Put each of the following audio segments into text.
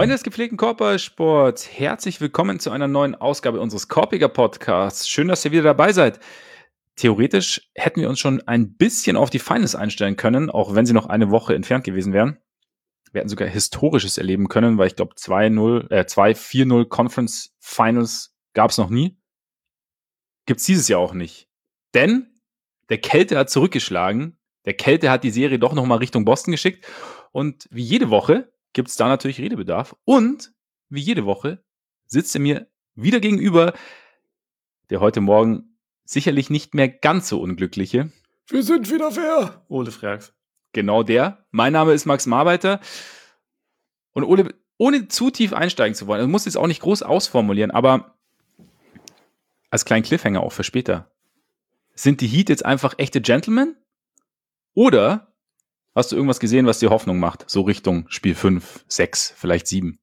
Freunde des gepflegten Korbballsports, herzlich willkommen zu einer neuen Ausgabe unseres Korpiger Podcasts. Schön, dass ihr wieder dabei seid. Theoretisch hätten wir uns schon ein bisschen auf die Finals einstellen können, auch wenn sie noch eine Woche entfernt gewesen wären. Wir hätten sogar Historisches erleben können, weil ich glaube 2-4-0 Conference Finals gab es noch nie. Gibt es dieses Jahr auch nicht. Denn der Kälte hat zurückgeschlagen. Der Kälte hat die Serie doch nochmal Richtung Boston geschickt. Und wie jede Woche gibt es da natürlich Redebedarf. Und wie jede Woche sitzt er mir wieder gegenüber, der heute Morgen sicherlich nicht mehr ganz so unglückliche. Wir sind wieder fair. Ole Frags. Genau der. Mein Name ist Max Marbeiter. Und Ole, ohne zu tief einsteigen zu wollen, also muss jetzt auch nicht groß ausformulieren, aber als kleinen Cliffhanger auch für später. Sind die Heat jetzt einfach echte Gentlemen? Oder hast du irgendwas gesehen, was dir Hoffnung macht? So Richtung Spiel 5, 6, vielleicht 7?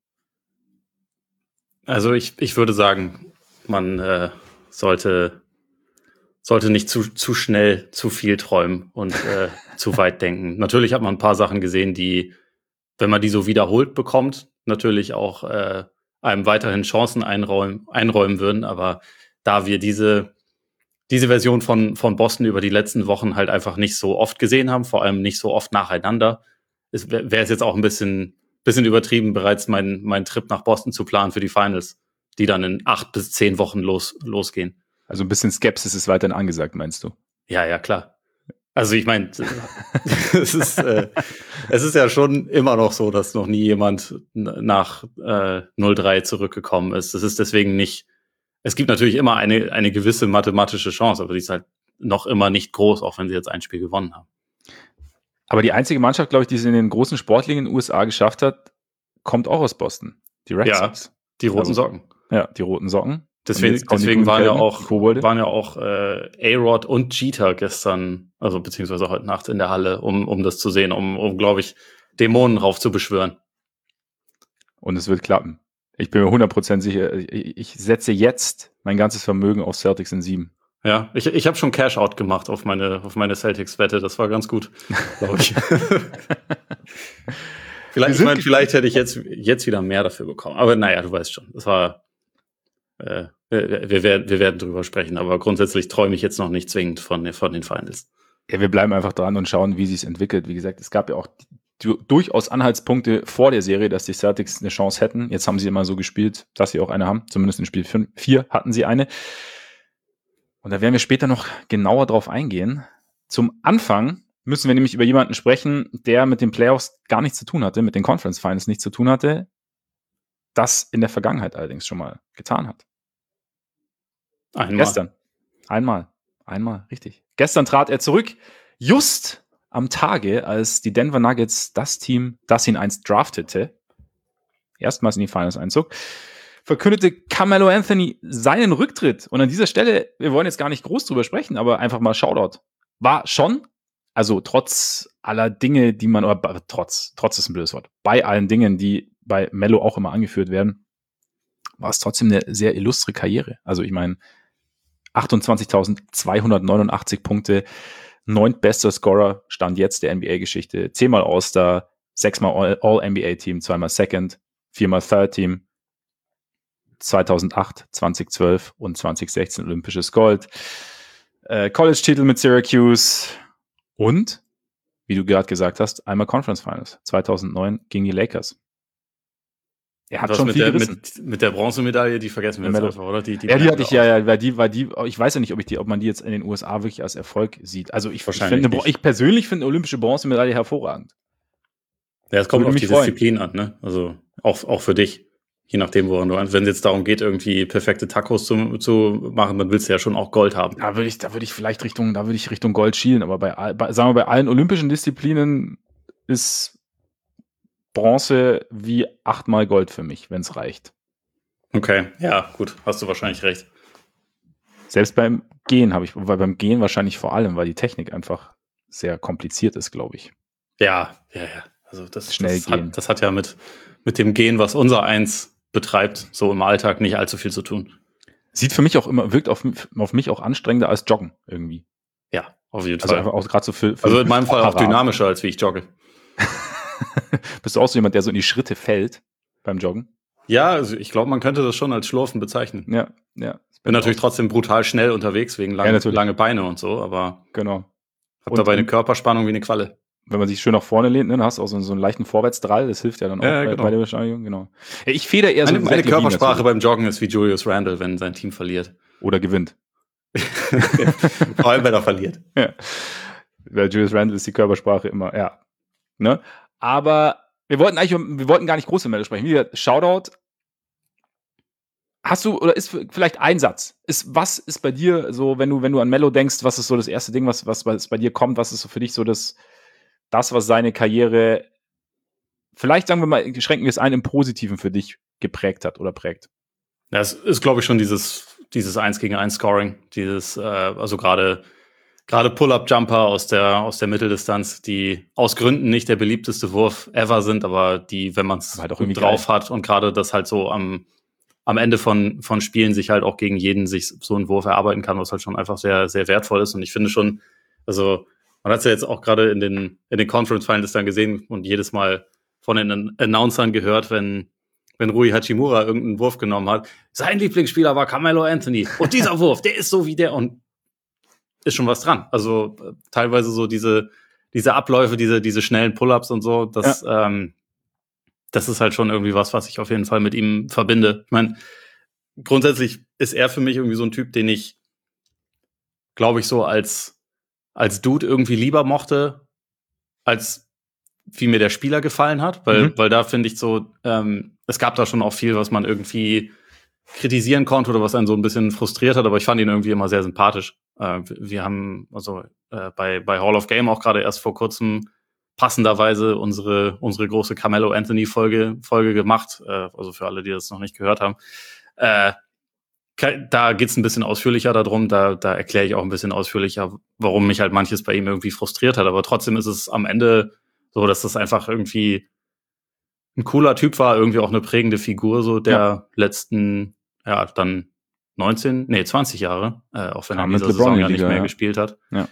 Also ich würde sagen, man sollte nicht zu schnell zu viel träumen und zu weit denken. Natürlich hat man ein paar Sachen gesehen, die, wenn man die so wiederholt bekommt, natürlich auch einem weiterhin Chancen einräumen würden. Aber da wir diese Version von Boston über die letzten Wochen halt einfach nicht so oft gesehen haben, vor allem nicht so oft nacheinander, wäre es jetzt auch ein bisschen übertrieben, bereits meinen Trip nach Boston zu planen für die Finals, die dann in 8 bis 10 Wochen losgehen. Also ein bisschen Skepsis ist weiterhin angesagt, meinst du? Ja, klar. Also ich meine, es ist ja schon immer noch so, dass noch nie jemand nach 0-3 zurückgekommen ist. Das ist deswegen nicht. Es gibt natürlich immer eine gewisse mathematische Chance, aber die ist halt noch immer nicht groß, auch wenn sie jetzt ein Spiel gewonnen haben. Aber die einzige Mannschaft, glaube ich, die es in den großen Sportligen in den USA geschafft hat, kommt auch aus Boston. Die Red Sox. Die roten Socken. Ja, die roten Socken. Deswegen waren ja auch A-Rod und Jeter gestern, also beziehungsweise heute Nacht in der Halle, um das zu sehen, um glaube ich, Dämonen raufzubeschwören. Und es wird klappen. Ich bin mir 100% sicher, ich setze jetzt mein ganzes Vermögen auf Celtics in 7. Ja, ich habe schon Cash-Out gemacht auf meine Celtics-Wette, das war ganz gut, glaube ich. Vielleicht hätte ich jetzt wieder mehr dafür bekommen, aber naja, du weißt schon, das war, wir werden drüber sprechen, aber grundsätzlich träume ich jetzt noch nicht zwingend von den Finals. Ja, wir bleiben einfach dran und schauen, wie sich entwickelt. Wie gesagt, es gab ja auch durchaus Anhaltspunkte vor der Serie, dass die Celtics eine Chance hätten. Jetzt haben sie immer so gespielt, dass sie auch eine haben. Zumindest in Spiel 4 hatten sie eine. Und da werden wir später noch genauer drauf eingehen. Zum Anfang müssen wir nämlich über jemanden sprechen, der mit den Playoffs gar nichts zu tun hatte, mit den Conference Finals nichts zu tun hatte, das in der Vergangenheit allerdings schon mal getan hat. Gestern. Einmal, richtig. Gestern trat er zurück, just am Tage, als die Denver Nuggets das Team, das ihn einst draftete, erstmals in die Finals einzog, verkündete Carmelo Anthony seinen Rücktritt. Und an dieser Stelle, wir wollen jetzt gar nicht groß drüber sprechen, aber einfach mal Shoutout. War schon, also trotz aller Dinge, die man, oder trotz ist ein blödes Wort, bei allen Dingen, die bei Melo auch immer angeführt werden, war es trotzdem eine sehr illustre Karriere. Also ich meine, 28.289 Punkte, 9. bester Scorer, Stand jetzt der NBA-Geschichte, 10-mal All-Star, 6-mal All-NBA-Team, 2-mal Second, 4-mal Third-Team, 2008, 2012 und 2016 olympisches Gold, College-Titel mit Syracuse und, wie du gerade gesagt hast, einmal Conference Finals, 2009 gegen die Lakers. Er hat schon viel gerissen. Mit der Bronzemedaille, die vergessen wir jetzt einfach, oder? Die hatte ich, weil die, ich weiß ja nicht, ob man die jetzt in den USA wirklich als Erfolg sieht. Also ich persönlich finde olympische Bronzemedaille hervorragend. Ja, es kommt auf die Disziplin an, ne? Also auch für dich, je nachdem, woran du wenn es jetzt darum geht, irgendwie perfekte Tacos zu machen, dann willst du ja schon auch Gold haben. Da würde ich Richtung Gold schielen, aber bei allen olympischen Disziplinen ist Bronze wie 8-mal Gold für mich, wenn es reicht. Okay, ja, gut, hast du wahrscheinlich recht. Selbst beim Gehen beim Gehen wahrscheinlich vor allem, weil die Technik einfach sehr kompliziert ist, glaube ich. Ja. Also das hat ja mit dem Gehen, was unser Eins betreibt, so im Alltag nicht allzu viel zu tun. Sieht für mich auch immer, wirkt auf mich auch anstrengender als Joggen irgendwie. Ja, auf jeden Fall. Also auch gerade so für also in meinem Fall auch dynamischer, als wie ich jogge. Bist du auch so jemand, der so in die Schritte fällt? beim Joggen. Ja, also ich glaube, man könnte das schon als Schlurfen bezeichnen. Ja. Bin natürlich trotzdem brutal schnell unterwegs wegen lange Beine und so, aber genau. Hab dabei eine Körperspannung wie eine Qualle. Wenn man sich schön nach vorne lehnt, ne, dann hast du auch so einen leichten Vorwärtsdrall, das hilft ja dann auch genau. bei der Beschleunigung, genau. Ja, ich feder eher so. Meine Körpersprache beim Joggen ist wie Julius Randle, wenn sein Team verliert. Oder gewinnt. Vor allem, wenn er verliert. Ja. Weil Julius Randle ist die Körpersprache immer, ja. Ne? Aber wir wollten gar nicht groß über Melo sprechen. Wie gesagt, Shoutout. Hast du, oder ist vielleicht ein Satz? Was ist bei dir so, wenn du an Melo denkst, was ist so das erste Ding, was bei dir kommt? Was ist so für dich so das, was seine Karriere, vielleicht sagen wir mal, schränken wir es ein, im Positiven für dich geprägt hat oder prägt? Ja, es ist, glaube ich, schon dieses 1-gegen-1 Scoring, also gerade Pull-Up-Jumper aus der Mitteldistanz, die aus Gründen nicht der beliebteste Wurf ever sind, aber die, wenn man es halt auch gut drauf hat und gerade das halt so am Ende von Spielen sich halt auch gegen jeden sich so einen Wurf erarbeiten kann, was halt schon einfach sehr, sehr wertvoll ist. Und ich finde schon, also man hat es ja jetzt auch gerade in den Conference Finals dann gesehen und jedes Mal von den Announcern gehört, wenn Rui Hachimura irgendeinen Wurf genommen hat. Sein Lieblingsspieler war Carmelo Anthony. Und dieser Wurf, der ist so wie der. Und ist schon was dran. Also teilweise so diese Abläufe, diese schnellen Pull-ups und so, das ist halt schon irgendwie was ich auf jeden Fall mit ihm verbinde. Ich meine, grundsätzlich ist er für mich irgendwie so ein Typ, den ich, glaube ich, so als Dude irgendwie lieber mochte, als wie mir der Spieler gefallen hat, weil da finde ich so, es gab da schon auch viel, was man irgendwie kritisieren konnte oder was einen so ein bisschen frustriert hat, aber ich fand ihn irgendwie immer sehr sympathisch. Wir haben also bei Hall of Game auch gerade erst vor kurzem passenderweise unsere große Carmelo Anthony Folge gemacht, also für alle, die das noch nicht gehört haben. Da geht's ein bisschen ausführlicher darum, da erkläre ich auch ein bisschen ausführlicher, warum mich halt manches bei ihm irgendwie frustriert hat, aber trotzdem ist es am Ende so, dass das einfach irgendwie ein cooler Typ war, irgendwie auch eine prägende Figur so der letzten, dann 20 Jahre, auch wenn er in dieser Saison ja nicht mehr gespielt hat. Ja.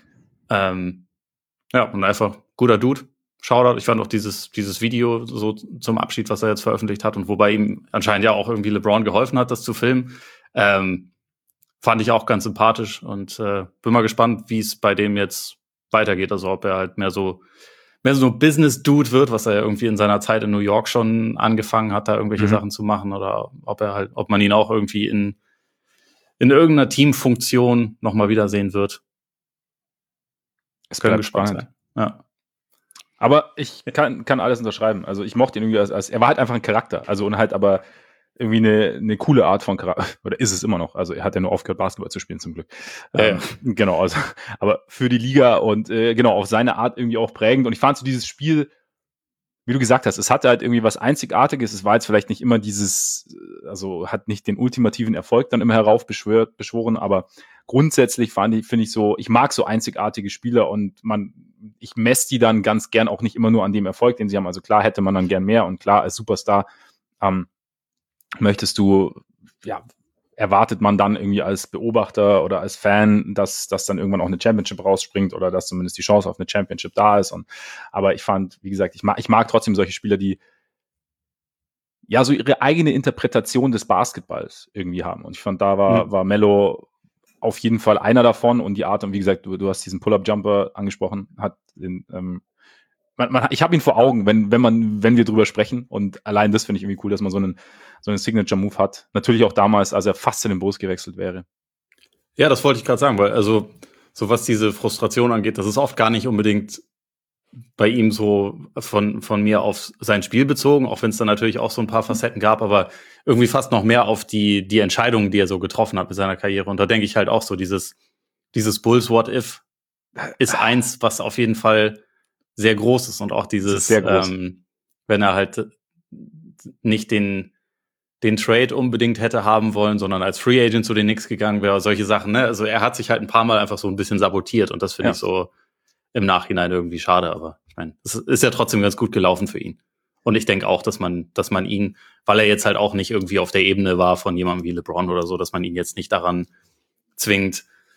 Und einfach guter Dude. Shoutout. Ich fand auch dieses Video so zum Abschied, was er jetzt veröffentlicht hat und wobei ihm anscheinend ja auch irgendwie LeBron geholfen hat, das zu filmen. Fand ich auch ganz sympathisch und bin mal gespannt, wie es bei dem jetzt weitergeht. Also ob er halt mehr so Business-Dude wird, was er ja irgendwie in seiner Zeit in New York schon angefangen hat, da irgendwelche Sachen zu machen oder ob man ihn auch irgendwie in irgendeiner Teamfunktion nochmal wiedersehen wird. Es bleibt spannend. Ja. Aber ich kann alles unterschreiben. Also ich mochte ihn irgendwie als er war halt einfach ein Charakter. Also und halt aber irgendwie eine coole Art von Charakter. Oder ist es immer noch. Also er hat ja nur aufgehört, Basketball zu spielen, zum Glück. Genau, also aber für die Liga und auf seine Art irgendwie auch prägend. Und ich fand so dieses Spiel, wie du gesagt hast, es hatte halt irgendwie was Einzigartiges. Es war jetzt vielleicht nicht immer hat nicht den ultimativen Erfolg dann immer heraufbeschworen, aber grundsätzlich finde ich so, ich mag so einzigartige Spieler und ich messe die dann ganz gern auch nicht immer nur an dem Erfolg, den sie haben. Also klar hätte man dann gern mehr und klar als Superstar erwartet man dann irgendwie als Beobachter oder als Fan, dass dann irgendwann auch eine Championship rausspringt oder dass zumindest die Chance auf eine Championship da ist. Aber ich fand, wie gesagt, ich mag trotzdem solche Spieler, die ja so ihre eigene Interpretation des Basketballs irgendwie haben. Und ich fand, da war Melo auf jeden Fall einer davon und die Art, und wie gesagt, du hast diesen Pull-Up-Jumper angesprochen, ich habe ihn vor Augen, wenn wir drüber sprechen und allein das finde ich irgendwie cool, dass man so einen Signature-Move hat. Natürlich auch damals, als er fast in den Bulls gewechselt wäre. Ja, das wollte ich gerade sagen, weil also so was diese Frustration angeht, das ist oft gar nicht unbedingt bei ihm so von mir auf sein Spiel bezogen, auch wenn es dann natürlich auch so ein paar Facetten gab, aber irgendwie fast noch mehr auf die Entscheidungen, die er so getroffen hat mit seiner Karriere. Und da denke ich halt auch so, dieses Bulls What If ist eins, was auf jeden Fall sehr groß ist und auch dieses, wenn er halt nicht den Trade unbedingt hätte haben wollen, sondern als Free Agent zu den Knicks gegangen wäre, solche Sachen, ne? Also er hat sich halt ein paar Mal einfach so ein bisschen sabotiert und das finde ich so im Nachhinein irgendwie schade, aber ich meine, es ist ja trotzdem ganz gut gelaufen für ihn. Und ich denke auch, dass man ihn, weil er jetzt halt auch nicht irgendwie auf der Ebene war von jemandem wie LeBron oder so, dass man ihn jetzt nicht daran zwingt,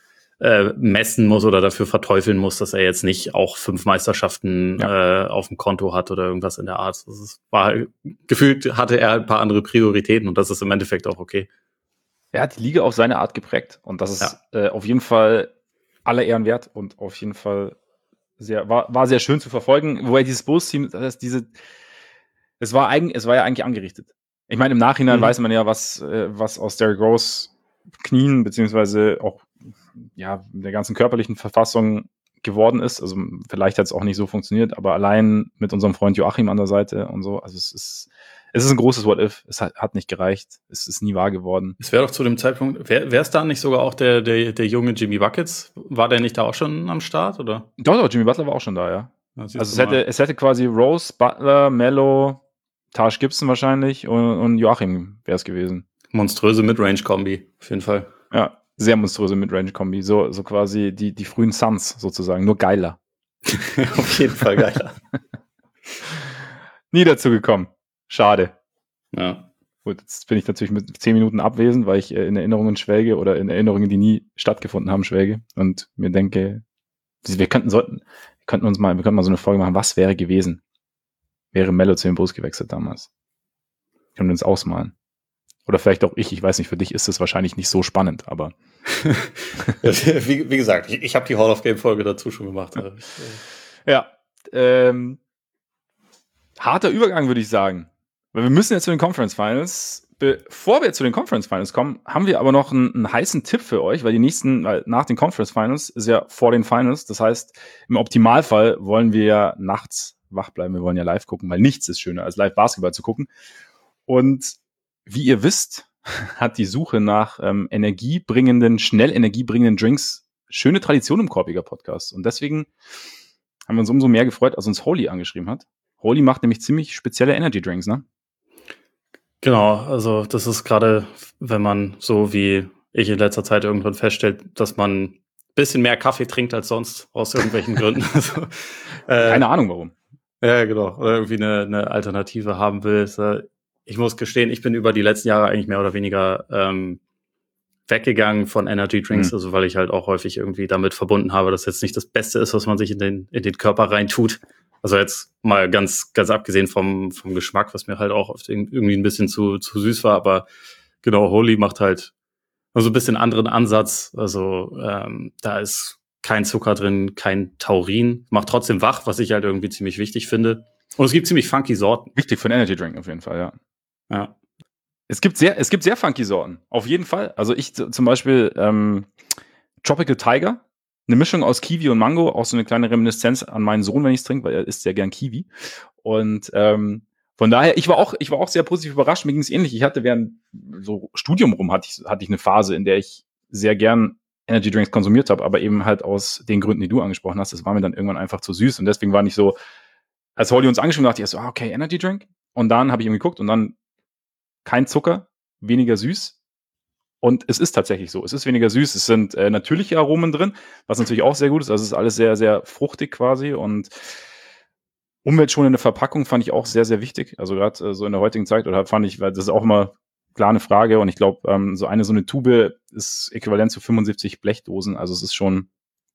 messen muss oder dafür verteufeln muss, dass er jetzt nicht auch 5 Meisterschaften auf dem Konto hat oder irgendwas in der Art. Gefühlt hatte er ein paar andere Prioritäten und das ist im Endeffekt auch okay. Er hat die Liga auf seine Art geprägt und das ist auf jeden Fall aller Ehren wert und auf jeden Fall war sehr schön zu verfolgen, wo er dieses Bulls-Team, es war ja eigentlich angerichtet. Ich meine, im Nachhinein weiß man ja, was aus Derrick Rose Knien, beziehungsweise auch der ganzen körperlichen Verfassung geworden ist. Also vielleicht hat es auch nicht so funktioniert, aber allein mit unserem Freund Joachim an der Seite und so, also es ist ein großes What-If. Es hat nicht gereicht. Es ist nie wahr geworden. Es wäre doch zu dem Zeitpunkt, wäre es da nicht sogar auch der junge Jimmy Buckets? War der nicht da auch schon am Start, oder? Doch, Jimmy Butler war auch schon da, ja. Also es hätte quasi Rose, Butler, Melo, Taj Gibson wahrscheinlich und Joachim wäre es gewesen. Monströse Midrange-Kombi, auf jeden Fall. Ja, sehr monströse Midrange-Kombi. So quasi die frühen Suns sozusagen, nur geiler. Auf jeden Fall geiler. Nie dazu gekommen. Schade. Ja. Gut, jetzt bin ich natürlich mit 10 Minuten abwesend, weil ich in Erinnerungen schwelge oder in Erinnerungen, die nie stattgefunden haben, schwelge und mir denke, wir könnten mal so eine Folge machen, was wäre gewesen? Wäre Melo zu den Bulls gewechselt damals? Können wir uns ausmalen. Oder vielleicht auch ich weiß nicht, für dich ist es wahrscheinlich nicht so spannend, aber wie gesagt, ich habe die Hall of Game-Folge dazu schon gemacht. Ja, harter Übergang, würde ich sagen. Weil wir müssen jetzt zu den Conference Finals. Bevor wir zu den Conference Finals kommen, haben wir aber noch einen heißen Tipp für euch, weil nach den Conference Finals ist ja vor den Finals. Das heißt, im Optimalfall wollen wir ja nachts wach bleiben. Wir wollen ja live gucken, weil nichts ist schöner, als live Basketball zu gucken. Und wie ihr wisst, hat die Suche nach schnell energiebringenden Drinks schöne Tradition im Korpiger Podcast. Und deswegen haben wir uns umso mehr gefreut, als uns Holy angeschrieben hat. Holy macht nämlich ziemlich spezielle Energy Drinks, ne? Genau, also das ist gerade, wenn man so wie ich in letzter Zeit irgendwann feststellt, dass man ein bisschen mehr Kaffee trinkt als sonst, aus irgendwelchen Gründen. Also, keine Ahnung warum. Ja, genau. Oder irgendwie eine Alternative haben will. Ich muss gestehen, ich bin über die letzten Jahre eigentlich mehr oder weniger weggegangen von Energy Drinks, also weil ich halt auch häufig irgendwie damit verbunden habe, dass jetzt nicht das Beste ist, was man sich in den Körper reintut. Also jetzt mal ganz abgesehen vom Geschmack, was mir halt auch oft irgendwie ein bisschen zu süß war, aber genau, Holy macht halt so ein bisschen anderen Ansatz. Also da ist kein Zucker drin, kein Taurin, macht trotzdem wach, was ich halt irgendwie ziemlich wichtig finde. Und es gibt ziemlich funky Sorten. Wichtig für einen Energy Drink auf jeden Fall, ja. Ja. Es gibt sehr funky Sorten, auf jeden Fall. Also ich zum Beispiel Tropical Tiger, eine Mischung aus Kiwi und Mango, auch so eine kleine Reminiszenz an meinen Sohn, wenn ich es trinke, weil er isst sehr gern Kiwi. Und von daher, ich war auch sehr positiv überrascht. Mir ging es ähnlich. Ich hatte während so Studium rum hatte ich eine Phase, in der ich sehr gern Energy Drinks konsumiert habe, aber eben halt aus den Gründen, die du angesprochen hast. Das war mir dann irgendwann einfach zu süß und deswegen war nicht so, als Holly uns angeschrieben hat, dachte ich so, okay, Energy Drink. Und dann habe ich ihm geguckt und dann kein Zucker, weniger süß. Und es ist tatsächlich so. Es ist weniger süß. Es sind natürliche Aromen drin, was natürlich auch sehr gut ist. Also es ist alles sehr, sehr fruchtig quasi. Und umweltschonende Verpackung fand ich auch sehr, sehr wichtig. Also gerade so in der heutigen Zeit, oder fand ich, weil das ist auch immer klar eine Frage. Und ich glaube, so eine Tube ist äquivalent zu 75 Blechdosen. Also es ist schon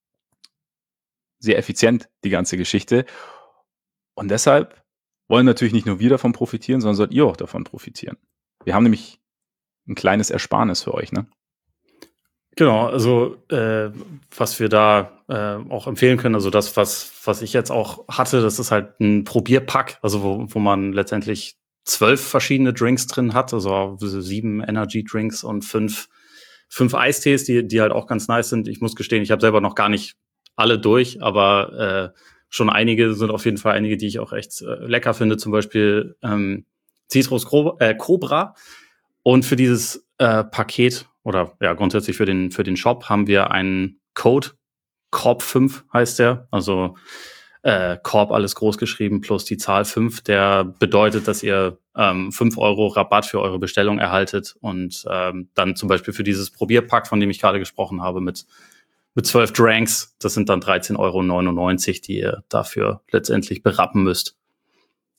sehr effizient, die ganze Geschichte. Und deshalb wollen natürlich nicht nur wir davon profitieren, sondern sollt ihr auch davon profitieren. Wir haben nämlich ein kleines Ersparnis für euch, ne? Genau, also was wir da auch empfehlen können, also das, was ich jetzt auch hatte, das ist halt ein Probierpack, also wo man letztendlich 12 verschiedene Drinks drin hat, also 7 Energy Drinks und 5 Eistees, die halt auch ganz nice sind. Ich muss gestehen, ich habe selber noch gar nicht alle durch, aber schon einige sind auf jeden Fall einige, die ich auch echt lecker finde, zum Beispiel Citrus Cobra. Und für dieses Paket oder ja grundsätzlich für den Shop haben wir einen Code, Korb5 heißt der, also Korb alles groß geschrieben plus die Zahl 5, der bedeutet, dass ihr 5 Euro Rabatt für eure Bestellung erhaltet und dann zum Beispiel für dieses Probierpack, von dem ich gerade gesprochen habe, mit 12 Drinks, das sind dann 13,99 Euro, die ihr dafür letztendlich berappen müsst.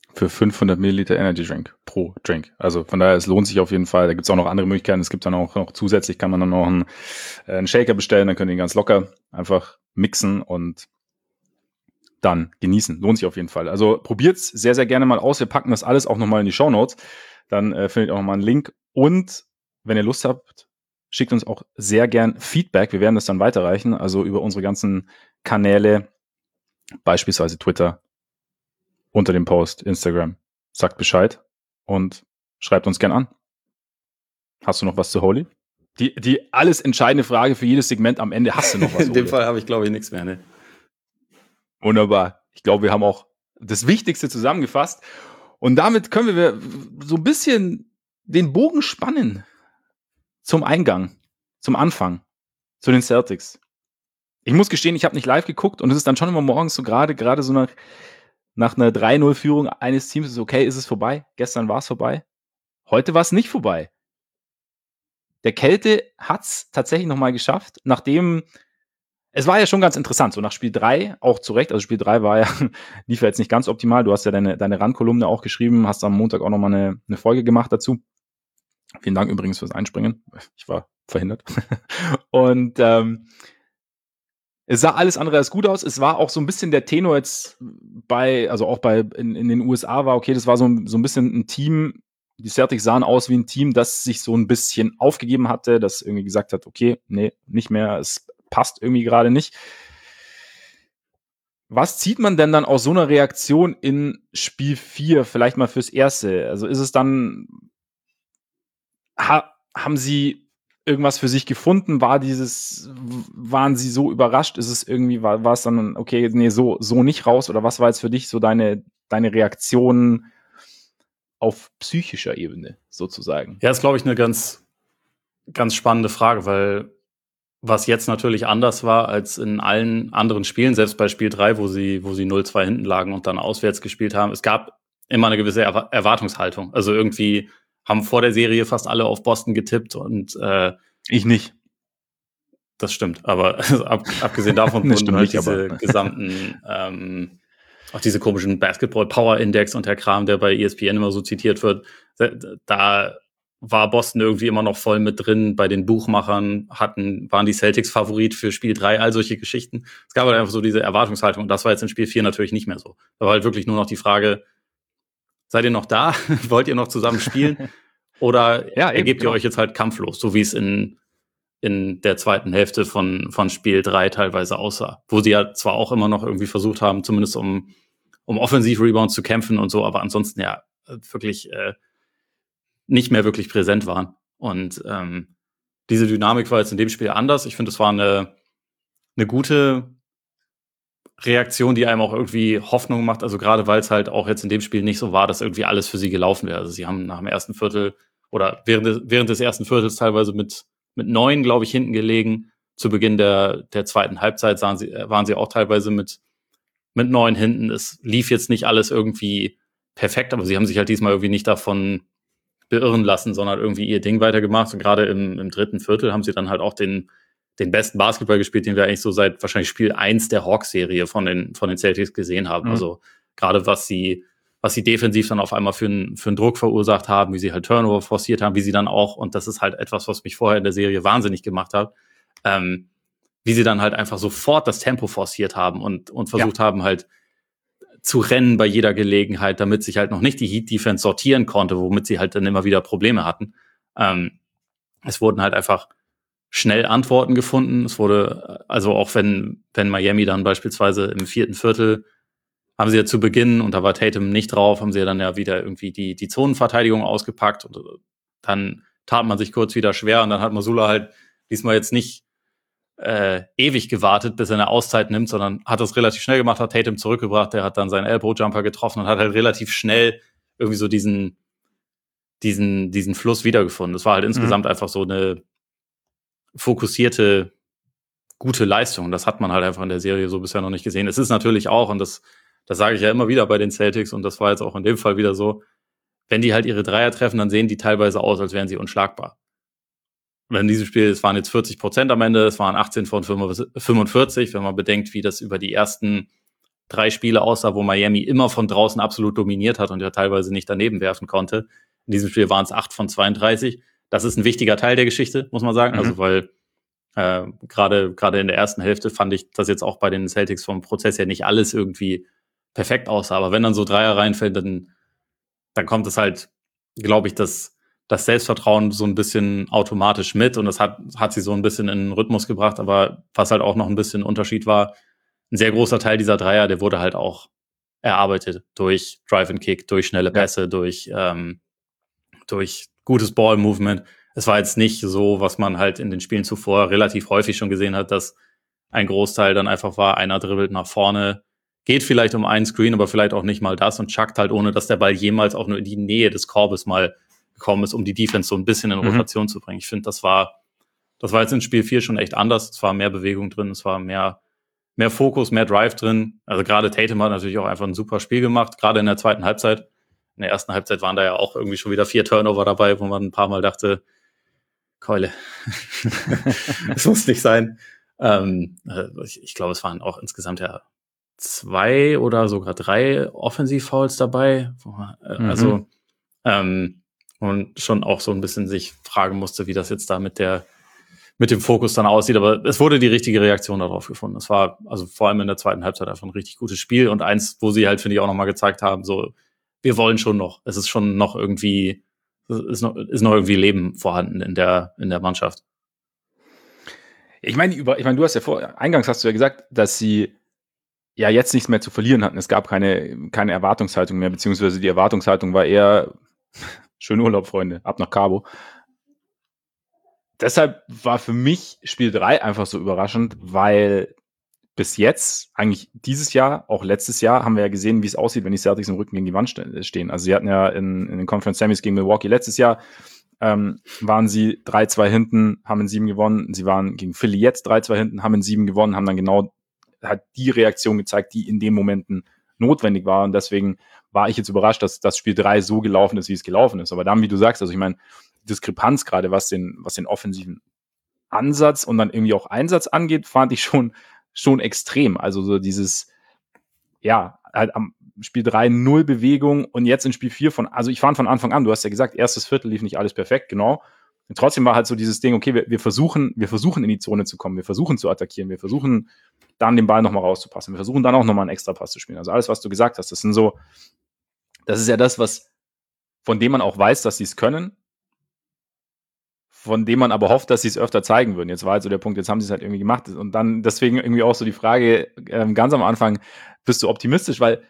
für 500 Milliliter Energy Drink pro Drink. Also von daher, es lohnt sich auf jeden Fall. Da gibt es auch noch andere Möglichkeiten. Es gibt dann auch noch zusätzlich, kann man dann noch einen Shaker bestellen, dann könnt ihr ihn ganz locker einfach mixen und dann genießen. Lohnt sich auf jeden Fall. Also probiert's sehr, sehr gerne mal aus. Wir packen das alles auch nochmal in die Shownotes. Dann findet ihr auch nochmal einen Link. Und wenn ihr Lust habt, schickt uns auch sehr gern Feedback. Wir werden das dann weiterreichen. Also über unsere ganzen Kanäle, beispielsweise Twitter, unter dem Post, Instagram. Sagt Bescheid und schreibt uns gern an. Hast du noch was zu Holy? Die alles entscheidende Frage für jedes Segment am Ende. Hast du noch was? In dem Fall habe ich, glaube ich, nichts mehr. Ne? Wunderbar. Ich glaube, wir haben auch das Wichtigste zusammengefasst. Und damit können wir so ein bisschen den Bogen spannen zum Eingang, zum Anfang, zu den Celtics. Ich muss gestehen, ich habe nicht live geguckt und es ist dann schon immer morgens so gerade so nach einer 3-0-Führung eines Teams ist okay, ist es vorbei. Gestern war es vorbei. Heute war es nicht vorbei. Der Kälte hat es tatsächlich nochmal geschafft, nachdem es war ja schon ganz interessant, so nach Spiel 3, auch zu Recht, also Spiel 3 war ja, lief ja jetzt nicht ganz optimal, du hast ja deine Randkolumne auch geschrieben, hast am Montag auch nochmal eine Folge gemacht dazu. Vielen Dank übrigens fürs Einspringen, ich war verhindert. Und es sah alles andere als gut aus, es war auch so ein bisschen der Tenor jetzt in den USA war, okay, das war so ein bisschen ein Team, die Celtics sahen aus wie ein Team, das sich so ein bisschen aufgegeben hatte, das irgendwie gesagt hat, okay, nee, nicht mehr, es passt irgendwie gerade nicht. Was zieht man denn dann aus so einer Reaktion in Spiel 4 vielleicht mal fürs Erste? Also ist es dann, haben sie irgendwas für sich gefunden? Waren sie so überrascht? Ist es irgendwie, war es dann, okay, nee, so nicht raus? Oder was war jetzt für dich so deine Reaktion auf psychischer Ebene sozusagen? Ja, ist, glaube ich, eine ganz, ganz spannende Frage, weil was jetzt natürlich anders war als in allen anderen Spielen, selbst bei Spiel 3, wo sie 0-2 hinten lagen und dann auswärts gespielt haben, es gab immer eine gewisse Erwartungshaltung. Also irgendwie haben vor der Serie fast alle auf Boston getippt und ich nicht. Das stimmt, aber abgesehen davon wurden halt diese gesamten auch diese komischen Basketball-Power-Index und der Kram, der bei ESPN immer so zitiert wird, da war Boston irgendwie immer noch voll mit drin. Bei den Buchmachern waren die Celtics Favorit für Spiel 3, all solche Geschichten. Es gab halt einfach so diese Erwartungshaltung und das war jetzt in Spiel 4 natürlich nicht mehr so. Da war halt wirklich nur noch die Frage, seid ihr noch da? Wollt ihr noch zusammen spielen? Oder ergebt ihr euch jetzt halt kampflos, so wie es in der zweiten Hälfte von Spiel 3 teilweise aussah. Wo sie ja zwar auch immer noch irgendwie versucht haben, zumindest um Offensiv-Rebounds zu kämpfen und so, aber ansonsten ja wirklich nicht mehr wirklich präsent waren. Und diese Dynamik war jetzt in dem Spiel anders. Ich finde, es war eine gute Reaktion, die einem auch irgendwie Hoffnung macht. Also gerade, weil es halt auch jetzt in dem Spiel nicht so war, dass irgendwie alles für sie gelaufen wäre. Also sie haben nach dem ersten Viertel oder während des ersten Viertels teilweise mit 9, glaube ich, hinten gelegen. Zu Beginn der zweiten Halbzeit waren sie auch teilweise mit 9 hinten. Es lief jetzt nicht alles irgendwie perfekt, aber sie haben sich halt diesmal irgendwie nicht davon beirren lassen, sondern irgendwie ihr Ding weitergemacht. Und gerade im dritten Viertel haben sie dann halt auch den besten Basketball gespielt, den wir eigentlich so seit wahrscheinlich Spiel 1 der Hawks-Serie von den Celtics gesehen haben. Mhm. Also gerade was sie defensiv dann auf einmal für einen Druck verursacht haben, wie sie halt Turnover forciert haben, wie sie dann auch, und das ist halt etwas, was mich vorher in der Serie wahnsinnig gemacht hat, wie sie dann halt einfach sofort das Tempo forciert haben und versucht haben halt zu rennen bei jeder Gelegenheit, damit sich halt noch nicht die Heat-Defense sortieren konnte, womit sie halt dann immer wieder Probleme hatten. Es wurden halt einfach schnell Antworten gefunden. Es wurde, also auch wenn Miami dann beispielsweise im vierten Viertel haben sie ja zu Beginn, und da war Tatum nicht drauf, haben sie ja dann ja wieder irgendwie die Zonenverteidigung ausgepackt und dann tat man sich kurz wieder schwer und dann hat Mazzulla halt diesmal jetzt nicht ewig gewartet, bis er eine Auszeit nimmt, sondern hat das relativ schnell gemacht, hat Tatum zurückgebracht, der hat dann seinen Elbow-Jumper getroffen und hat halt relativ schnell irgendwie so diesen Fluss wiedergefunden. Das war halt insgesamt einfach so eine fokussierte, gute Leistung. Das hat man halt einfach in der Serie so bisher noch nicht gesehen. Es ist natürlich auch, und das sage ich ja immer wieder bei den Celtics, und das war jetzt auch in dem Fall wieder so, wenn die halt ihre Dreier treffen, dann sehen die teilweise aus, als wären sie unschlagbar. In diesem Spiel, es waren jetzt 40% am Ende, es waren 18 von 45, wenn man bedenkt, wie das über die ersten 3 Spiele aussah, wo Miami immer von draußen absolut dominiert hat und ja teilweise nicht daneben werfen konnte. In diesem Spiel waren es 8 von 32. Das ist ein wichtiger Teil der Geschichte, muss man sagen. Also weil gerade in der ersten Hälfte fand ich, dass jetzt auch bei den Celtics vom Prozess her nicht alles irgendwie perfekt aussah. Aber wenn dann so Dreier reinfällt, dann kommt es halt, glaube ich, das Selbstvertrauen so ein bisschen automatisch mit. Und das hat sie so ein bisschen in den Rhythmus gebracht. Aber was halt auch noch ein bisschen Unterschied war, ein sehr großer Teil dieser Dreier, der wurde halt auch erarbeitet durch Drive and Kick, durch schnelle Pässe, durch gutes Ball-Movement. Es war jetzt nicht so, was man halt in den Spielen zuvor relativ häufig schon gesehen hat, dass ein Großteil dann einfach war, einer dribbelt nach vorne, geht vielleicht um einen Screen, aber vielleicht auch nicht mal das und chuckt halt, ohne dass der Ball jemals auch nur in die Nähe des Korbes mal gekommen ist, um die Defense so ein bisschen in Rotation zu bringen. Ich finde, das war jetzt in Spiel 4 schon echt anders. Es war mehr Bewegung drin, es war mehr Fokus, mehr Drive drin. Also gerade Tatum hat natürlich auch einfach ein super Spiel gemacht, gerade in der zweiten Halbzeit. In der ersten Halbzeit waren da ja auch irgendwie schon wieder 4 Turnover dabei, wo man ein paar Mal dachte, Keule, das muss nicht sein. Ich glaube, es waren auch insgesamt ja 2 oder sogar 3 Offensiv-Fouls dabei. Also und schon auch so ein bisschen sich fragen musste, wie das jetzt da mit dem Fokus dann aussieht. Aber es wurde die richtige Reaktion darauf gefunden. Es war also vor allem in der zweiten Halbzeit einfach ein richtig gutes Spiel und eins, wo sie halt, finde ich, auch nochmal gezeigt haben, so, wir wollen schon noch. Es ist schon noch irgendwie, ist noch irgendwie Leben vorhanden in der Mannschaft. Ich meine, du hast ja eingangs hast du ja gesagt, dass sie ja jetzt nichts mehr zu verlieren hatten. Es gab keine Erwartungshaltung mehr, beziehungsweise die Erwartungshaltung war eher schönen Urlaub, Freunde, ab nach Cabo. Deshalb war für mich Spiel 3 einfach so überraschend, weil bis jetzt, eigentlich dieses Jahr, auch letztes Jahr, haben wir ja gesehen, wie es aussieht, wenn die Celtics im Rücken gegen die Wand stehen. Also sie hatten ja in den Conference Semis gegen Milwaukee letztes Jahr, waren sie 3-2 hinten, haben in 7 gewonnen. Sie waren gegen Philly jetzt 3-2 hinten, haben in 7 gewonnen, haben dann genau halt die Reaktion gezeigt, die in den Momenten notwendig war. Und deswegen war ich jetzt überrascht, dass das Spiel 3 so gelaufen ist, wie es gelaufen ist. Aber dann, wie du sagst, also ich meine, Diskrepanz gerade, was den offensiven Ansatz und dann irgendwie auch Einsatz angeht, fand ich schon extrem. Also so dieses, ja, halt am Spiel 3 0 Bewegung und jetzt in Spiel 4 also ich fand von Anfang an, du hast ja gesagt, erstes Viertel lief nicht alles perfekt, genau. Und trotzdem war halt so dieses Ding, okay, wir versuchen in die Zone zu kommen, wir versuchen zu attackieren, wir versuchen dann den Ball nochmal rauszupassen, wir versuchen dann auch nochmal einen Extrapass zu spielen. Also alles, was du gesagt hast, das ist ja das, von dem man auch weiß, dass sie es können, von dem man aber hofft, dass sie es öfter zeigen würden. Jetzt war halt so der Punkt, jetzt haben sie es halt irgendwie gemacht und dann deswegen irgendwie auch so die Frage, ganz am Anfang, bist du optimistisch, weil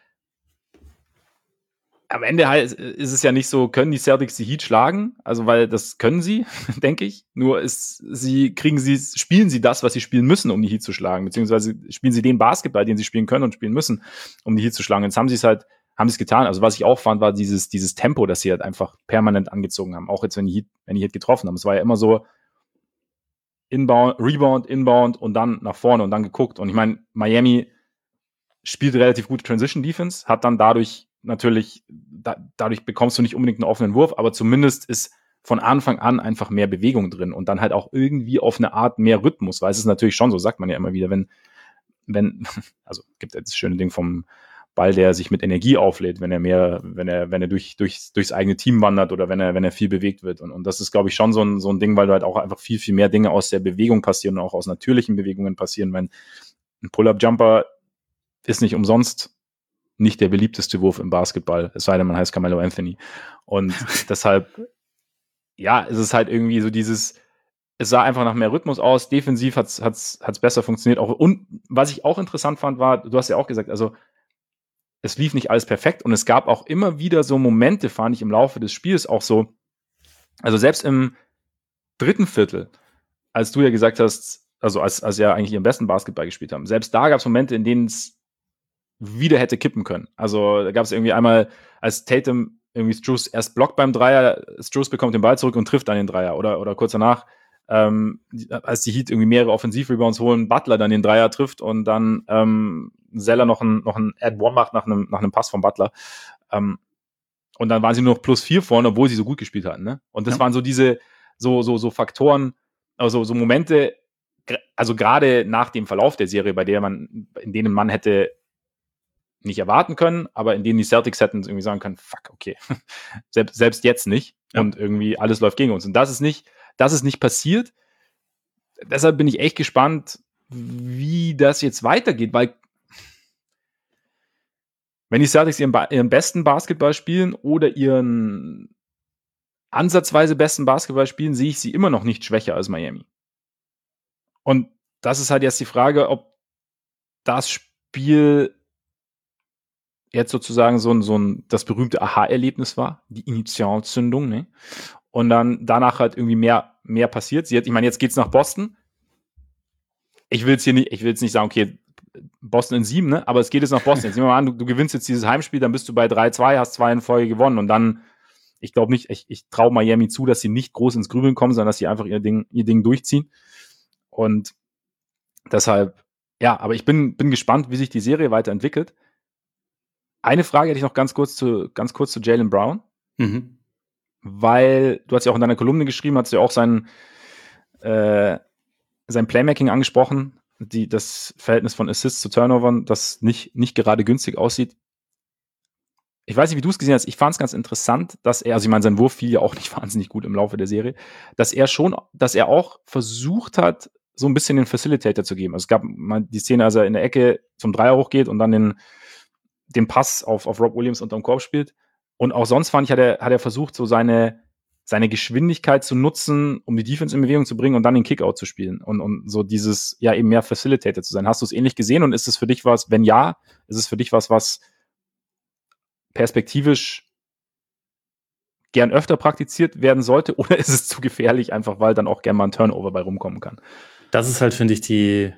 am Ende ist es ja nicht so, können die Celtics die Heat schlagen, also weil das können sie, denke ich, nur spielen sie das, was sie spielen müssen, um die Heat zu schlagen, beziehungsweise spielen sie den Basketball, den sie spielen können und spielen müssen, um die Heat zu schlagen. Jetzt haben sie es getan. Also was ich auch fand, war dieses Tempo, das sie halt einfach permanent angezogen haben. Auch jetzt, wenn die Heat getroffen haben. Es war ja immer so Rebound, Inbound und dann nach vorne und dann geguckt. Und ich meine, Miami spielt relativ gute Transition Defense, hat dann dadurch bekommst du nicht unbedingt einen offenen Wurf, aber zumindest ist von Anfang an einfach mehr Bewegung drin und dann halt auch irgendwie auf eine Art mehr Rhythmus, weil es ist natürlich schon so, sagt man ja immer wieder, wenn also gibt ja das schöne Ding vom Ball, der sich mit Energie auflädt, wenn er durchs eigene Team wandert oder wenn er viel bewegt wird. Und das ist, glaube ich, schon so ein Ding, weil da halt auch einfach viel, viel mehr Dinge aus der Bewegung passieren und auch aus natürlichen Bewegungen passieren. Wenn ein Pull-Up-Jumper ist nicht umsonst nicht der beliebteste Wurf im Basketball, es sei denn, man heißt Carmelo Anthony. Und deshalb, ja, es ist halt irgendwie so es sah einfach nach mehr Rhythmus aus, defensiv hat's besser funktioniert. Und was ich auch interessant fand, war, du hast ja auch gesagt, also es lief nicht alles perfekt und es gab auch immer wieder so Momente, fand ich, im Laufe des Spiels auch so, also selbst im dritten Viertel, als du ja gesagt hast, also als ja eigentlich ihren besten Basketball gespielt haben, selbst da gab es Momente, in denen es wieder hätte kippen können. Also da gab es irgendwie einmal, als Tatum irgendwie Strus erst blockt beim Dreier, Strus bekommt den Ball zurück und trifft dann den Dreier oder kurz danach, als die Heat irgendwie mehrere Offensiv-Rebounds holen, Butler dann den Dreier trifft und dann Zeller noch ein Add-One macht nach einem Pass von Butler. Und dann waren sie nur noch +4 vorne, obwohl sie so gut gespielt hatten. Ne? Und das waren so diese so Faktoren, also so Momente, also gerade nach dem Verlauf der Serie, in denen man hätte nicht erwarten können, aber in denen die Celtics hätten irgendwie sagen können, fuck, okay, selbst jetzt nicht. Ja. Und irgendwie alles läuft gegen uns. Und das ist nicht passiert. Deshalb bin ich echt gespannt, wie das jetzt weitergeht, weil wenn die Celtics ihren besten Basketball spielen oder ihren ansatzweise besten Basketball spielen, sehe ich sie immer noch nicht schwächer als Miami. Und das ist halt jetzt die Frage, ob das Spiel jetzt sozusagen das berühmte Aha-Erlebnis war, die Initialzündung, ne? Und dann danach halt irgendwie mehr passiert. Ich meine, jetzt geht's nach Boston. Ich will jetzt nicht sagen, okay, Boston in 7, ne? Aber es geht jetzt nach Boston. Jetzt nehmen wir mal an, du gewinnst jetzt dieses Heimspiel, dann bist du bei 3-2, hast 2 in Folge gewonnen und dann, ich glaube nicht, ich traue Miami zu, dass sie nicht groß ins Grübeln kommen, sondern dass sie einfach ihr Ding durchziehen. Und deshalb, ja, aber ich bin gespannt, wie sich die Serie weiterentwickelt. Eine Frage hätte ich noch ganz kurz zu Jaylen Brown. Mhm. Weil du hast ja auch in deiner Kolumne geschrieben, hast ja auch sein Playmaking angesprochen, das Verhältnis von Assists zu Turnovern, das nicht gerade günstig aussieht. Ich weiß nicht, wie du es gesehen hast. Ich fand es ganz interessant, dass er, also ich meine, sein Wurf fiel ja auch nicht wahnsinnig gut im Laufe der Serie, dass er auch versucht hat, so ein bisschen den Facilitator zu geben. Also es gab mal die Szene, als er in der Ecke zum Dreier hochgeht und dann den Pass auf Rob Williams unterm Korb spielt. Und auch sonst fand ich, hat er versucht, so seine Geschwindigkeit zu nutzen, um die Defense in Bewegung zu bringen und dann den Kickout zu spielen und so dieses, ja, eben mehr Facilitator zu sein. Hast du es ähnlich gesehen und ist es für dich was, wenn ja, ist es für dich was perspektivisch gern öfter praktiziert werden sollte oder ist es zu gefährlich, einfach weil dann auch gern mal ein Turnover bei rumkommen kann? Das ist halt, finde ich, die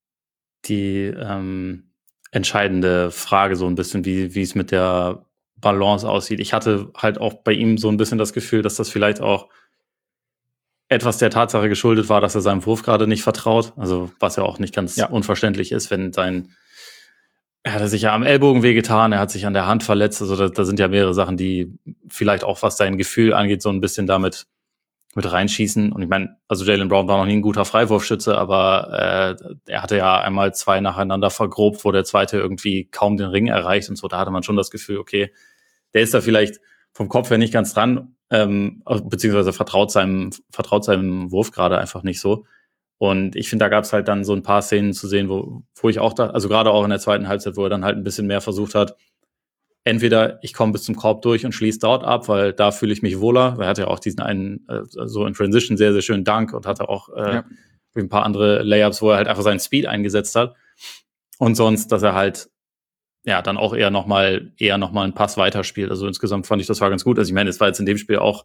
entscheidende Frage so ein bisschen, wie es mit der Balance aussieht. Ich hatte halt auch bei ihm so ein bisschen das Gefühl, dass das vielleicht auch etwas der Tatsache geschuldet war, dass er seinem Wurf gerade nicht vertraut. Also was ja auch nicht ganz unverständlich ist, wenn er hat sich ja am Ellbogen wehgetan, er hat sich an der Hand verletzt. Also da sind ja mehrere Sachen, die vielleicht auch, was sein Gefühl angeht, so ein bisschen damit mit reinschießen. Und ich meine, also Jaylen Brown war noch nie ein guter Freiwurfschütze, aber er hatte ja einmal 2 nacheinander vergrobt, wo der zweite irgendwie kaum den Ring erreicht und so. Da hatte man schon das Gefühl, okay, der ist da vielleicht vom Kopf her nicht ganz dran, beziehungsweise vertraut seinem Wurf gerade einfach nicht so. Und ich finde, da gab es halt dann so ein paar Szenen zu sehen, wo ich auch da, also gerade auch in der zweiten Halbzeit, wo er dann halt ein bisschen mehr versucht hat, entweder ich komme bis zum Korb durch und schließe dort ab, weil da fühle ich mich wohler. Er hatte ja auch diesen einen, so in Transition sehr, sehr schönen Dunk und hatte auch ein paar andere Layups, wo er halt einfach seinen Speed eingesetzt hat. Und sonst, dass er halt dann auch eher noch mal einen Pass weiterspielt. Also insgesamt fand ich, das war ganz gut. Also ich meine, es war jetzt in dem Spiel auch,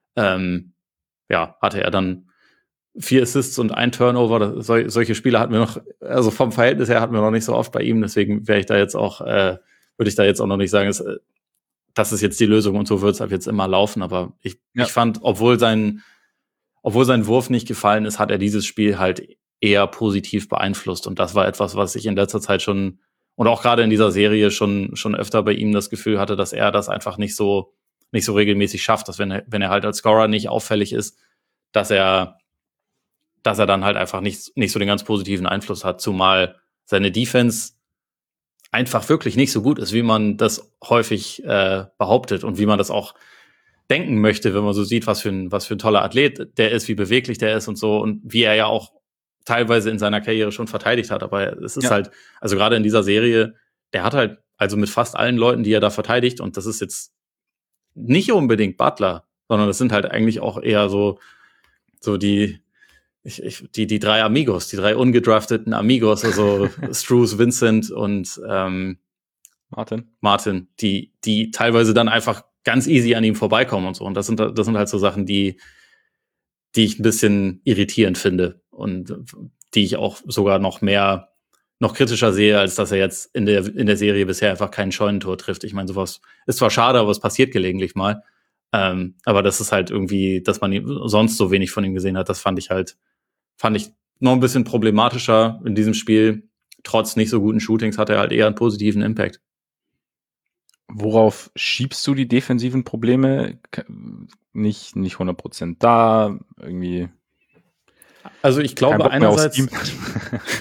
hatte er dann 4 Assists und 1 Turnover. Solche Spiele hatten wir noch, also vom Verhältnis her hatten wir noch nicht so oft bei ihm. Deswegen würde ich da jetzt auch noch nicht sagen, das ist jetzt die Lösung und so wird es ab jetzt immer laufen. Aber ich fand, obwohl sein Wurf nicht gefallen ist, hat er dieses Spiel halt eher positiv beeinflusst. Und das war etwas, was ich in letzter Zeit schon und auch gerade in dieser Serie schon öfter bei ihm das Gefühl hatte, dass er das einfach nicht so regelmäßig schafft, dass wenn er halt als Scorer nicht auffällig ist, dass er dann halt einfach nicht so den ganz positiven Einfluss hat, zumal seine Defense einfach wirklich nicht so gut ist, wie man das häufig behauptet und wie man das auch denken möchte, wenn man so sieht, was für ein toller Athlet der ist, wie beweglich der ist und so und wie er ja auch teilweise in seiner Karriere schon verteidigt hat. Aber es ist halt, also gerade in dieser Serie, der hat halt also mit fast allen Leuten, die er da verteidigt, und das ist jetzt nicht unbedingt Butler, sondern das sind halt eigentlich auch eher so die 3 Amigos, die 3 ungedrafteten Amigos, also Strus, Vincent und Martin, die teilweise dann einfach ganz easy an ihm vorbeikommen und so. Und das sind halt so Sachen, die ich ein bisschen irritierend finde und die ich auch sogar noch kritischer sehe, als dass er jetzt in der Serie bisher einfach kein Scheunentor trifft. Ich meine, sowas ist zwar schade, aber es passiert gelegentlich mal. Aber das ist halt irgendwie, dass man sonst so wenig von ihm gesehen hat, das fand ich noch ein bisschen problematischer in diesem Spiel. Trotz nicht so guten Shootings hat er halt eher einen positiven Impact. Worauf schiebst du die defensiven Probleme? Nicht 100% da, irgendwie. Also ich glaube einerseits,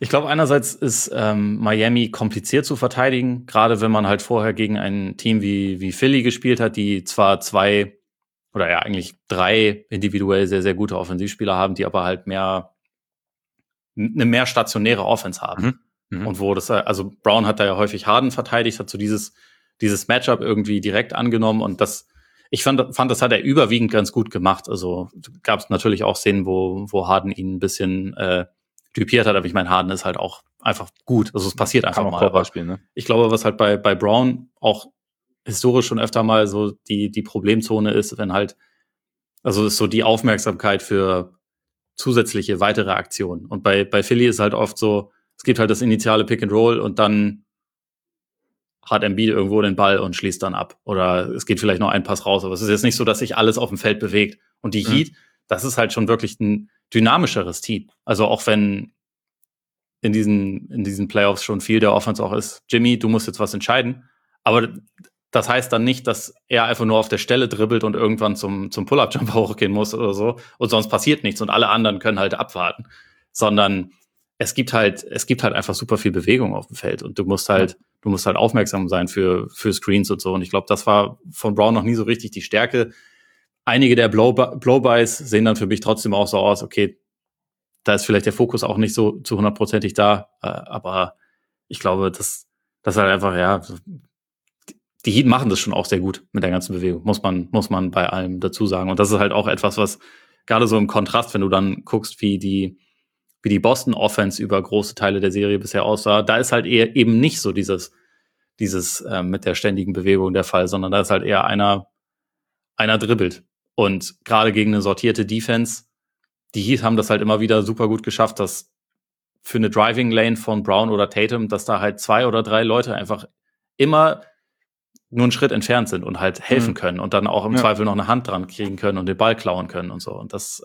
Ich glaube, einerseits ist Miami kompliziert zu verteidigen, gerade wenn man halt vorher gegen ein Team wie Philly gespielt hat, die zwar 2 oder ja eigentlich 3 individuell sehr, sehr gute Offensivspieler haben, die aber halt eine mehr stationäre Offense haben. Und wo das, also Brown hat da ja häufig Harden verteidigt, hat so dieses Matchup irgendwie direkt angenommen und ich fand, das hat er überwiegend ganz gut gemacht. Also gab es natürlich auch Szenen, wo Harden ihn ein bisschen typiert hat, aber ich meine, Harden ist halt auch einfach gut. Also es passiert einfach mal. Aber spielen, ne? Ich glaube, was halt bei Brown auch historisch schon öfter mal so die Problemzone ist, wenn halt, also ist so die Aufmerksamkeit für zusätzliche weitere Aktionen. Und bei Philly ist halt oft so, es gibt halt das initiale Pick and Roll und dann hat Embiid irgendwo den Ball und schließt dann ab. Oder es geht vielleicht noch ein Pass raus. Aber es ist jetzt nicht so, dass sich alles auf dem Feld bewegt. Und die Heat, das ist halt schon wirklich ein dynamischeres Team. Also auch wenn in diesen Playoffs schon viel der Offense auch ist, Jimmy, du musst jetzt was entscheiden. Aber das heißt dann nicht, dass er einfach nur auf der Stelle dribbelt und irgendwann zum Pull-Up-Jumper hochgehen muss oder so. Und sonst passiert nichts und alle anderen können halt abwarten. Sondern es gibt halt einfach super viel Bewegung auf dem Feld und du musst halt aufmerksam sein für Screens und so. Und ich glaube, das war von Brown noch nie so richtig die Stärke. Einige der Blow-Bys sehen dann für mich trotzdem auch so aus, okay, da ist vielleicht der Fokus auch nicht so zu 100%ig da, aber ich glaube, das halt einfach, ja, die Heat machen das schon auch sehr gut mit der ganzen Bewegung, muss man bei allem dazu sagen. Und das ist halt auch etwas, was gerade so im Kontrast, wenn du dann guckst, wie die Boston Offense über große Teile der Serie bisher aussah, da ist halt eher eben nicht so dieses mit der ständigen Bewegung der Fall, sondern da ist halt eher einer dribbelt. Und gerade gegen eine sortierte Defense, die Heat haben das halt immer wieder super gut geschafft, dass für eine Driving Lane von Brown oder Tatum, dass da halt 2 oder 3 Leute einfach immer nur einen Schritt entfernt sind und halt helfen können und dann auch im Zweifel noch eine Hand dran kriegen können und den Ball klauen können und so. Und das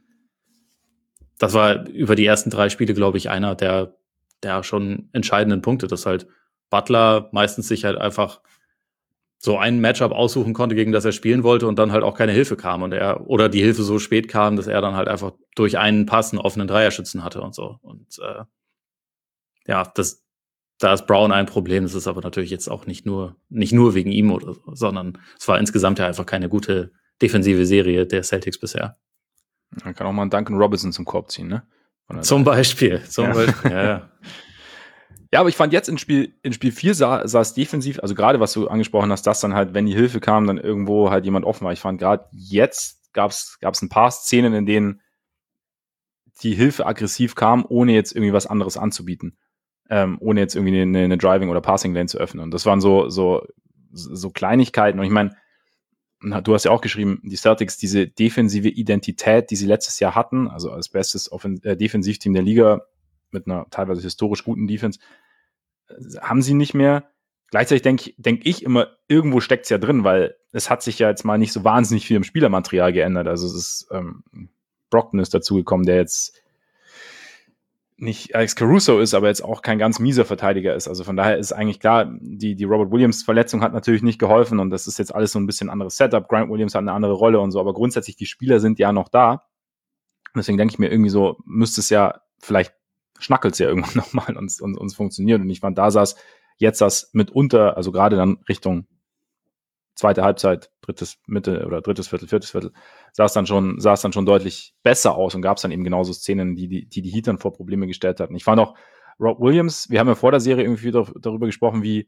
war über die ersten 3 Spiele, glaube ich, einer der schon entscheidenden Punkte, dass halt Butler meistens sich halt einfach so ein Matchup aussuchen konnte, gegen das er spielen wollte und dann halt auch keine Hilfe kam oder die Hilfe so spät kam, dass er dann halt einfach durch einen Pass einen offenen Dreierschützen hatte und so. Und da ist Brown ein Problem. Das ist aber natürlich jetzt auch nicht nur wegen ihm oder so, sondern es war insgesamt ja einfach keine gute defensive Serie der Celtics bisher. Man kann auch mal einen Duncan Robinson zum Korb ziehen, ne? Zum Beispiel, ja. Ja, aber ich fand jetzt in Spiel 4 sah es defensiv, also gerade was du angesprochen hast, dass dann halt, wenn die Hilfe kam, dann irgendwo halt jemand offen war. Ich fand gerade jetzt gab's ein paar Szenen, in denen die Hilfe aggressiv kam, ohne jetzt irgendwie was anderes anzubieten. Ohne jetzt irgendwie eine Driving- oder Passing-Lane zu öffnen. Und das waren so Kleinigkeiten. Und ich meine, du hast ja auch geschrieben, die Celtics, diese defensive Identität, die sie letztes Jahr hatten, also als bestes Defensivteam der Liga mit einer teilweise historisch guten Defense, haben sie nicht mehr. Gleichzeitig denk ich immer, irgendwo steckt es ja drin, weil es hat sich ja jetzt mal nicht so wahnsinnig viel im Spielermaterial geändert. Also es ist Brockton ist dazugekommen, der jetzt nicht Alex Caruso ist, aber jetzt auch kein ganz mieser Verteidiger ist. Also von daher ist eigentlich klar, die Robert Williams-Verletzung hat natürlich nicht geholfen und das ist jetzt alles so ein bisschen anderes Setup. Grant Williams hat eine andere Rolle und so, aber grundsätzlich die Spieler sind ja noch da. Deswegen denke ich mir irgendwie so, müsste es ja, vielleicht schnackelt es ja irgendwann nochmal und funktioniert. Und ich fand, jetzt saß mitunter, also gerade dann Richtung zweite Halbzeit, drittes Viertel, viertes Viertel, sah es dann schon deutlich besser aus und gab es dann eben genauso Szenen, die Heat dann vor Probleme gestellt hatten. Ich fand auch Rob Williams, wir haben ja vor der Serie irgendwie darüber gesprochen, wie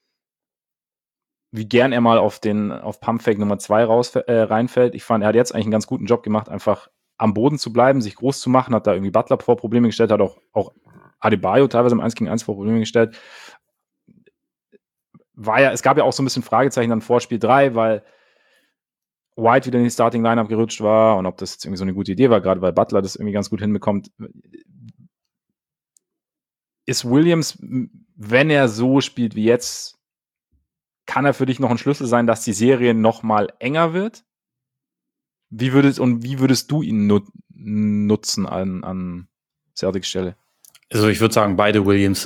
gern er mal auf Pumpfake Nummer 2 reinfällt. Ich fand, er hat jetzt eigentlich einen ganz guten Job gemacht, einfach am Boden zu bleiben, sich groß zu machen, hat da irgendwie Butler vor Probleme gestellt, hat auch Adebayo teilweise im 1-gegen-1 vor Probleme gestellt. Es gab ja auch so ein bisschen Fragezeichen dann vor Spiel 3, weil White wieder in die Starting-Lineup gerutscht war und ob das jetzt irgendwie so eine gute Idee war, gerade weil Butler das irgendwie ganz gut hinbekommt. Ist Williams, wenn er so spielt wie jetzt, kann er für dich noch ein Schlüssel sein, dass die Serie noch mal enger wird? Wie würdest du ihn nutzen an Celtics Stelle? Also ich würde sagen, beide Williams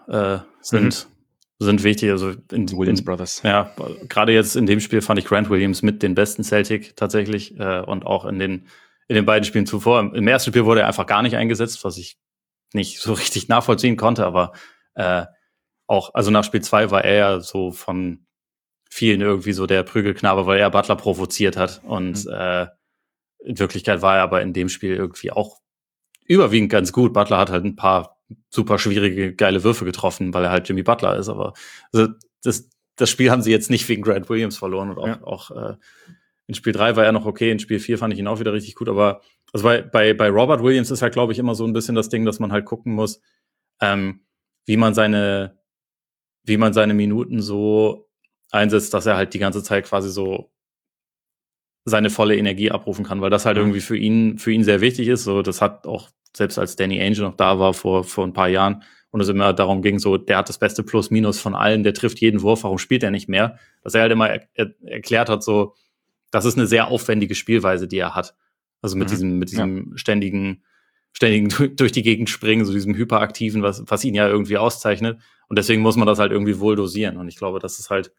sind wichtig. Also Williams Brothers. Ja, gerade jetzt in dem Spiel fand ich Grant Williams mit den besten Celtic tatsächlich und auch in den beiden Spielen zuvor. Im ersten Spiel wurde er einfach gar nicht eingesetzt, was ich nicht so richtig nachvollziehen konnte, aber auch, also nach Spiel 2 war er ja so von vielen irgendwie so der Prügelknabe, weil er Butler provoziert hat. Und in Wirklichkeit war er aber in dem Spiel irgendwie auch überwiegend ganz gut. Butler hat halt ein paar super schwierige, geile Würfe getroffen, weil er halt Jimmy Butler ist. Aber also das Spiel haben sie jetzt nicht wegen Grant Williams verloren. Und auch in Spiel 3 war er noch okay, in Spiel 4 fand ich ihn auch wieder richtig gut. Aber also bei Robert Williams ist halt, glaube ich, immer so ein bisschen das Ding, dass man halt gucken muss, wie man seine Minuten so einsetzt, dass er halt die ganze Zeit quasi so seine volle Energie abrufen kann, weil das halt irgendwie für ihn sehr wichtig ist. So, das hat auch, selbst als Danny Ainge noch da war vor ein paar Jahren und es immer darum ging, so, der hat das beste Plus-Minus von allen, der trifft jeden Wurf, warum spielt er nicht mehr? Dass er halt immer erklärt hat, so, das ist eine sehr aufwendige Spielweise, die er hat. Also mit diesem ständigen durch die Gegend springen, so diesem hyperaktiven, was ihn ja irgendwie auszeichnet. Und deswegen muss man das halt irgendwie wohl dosieren. Und ich glaube, das ist halt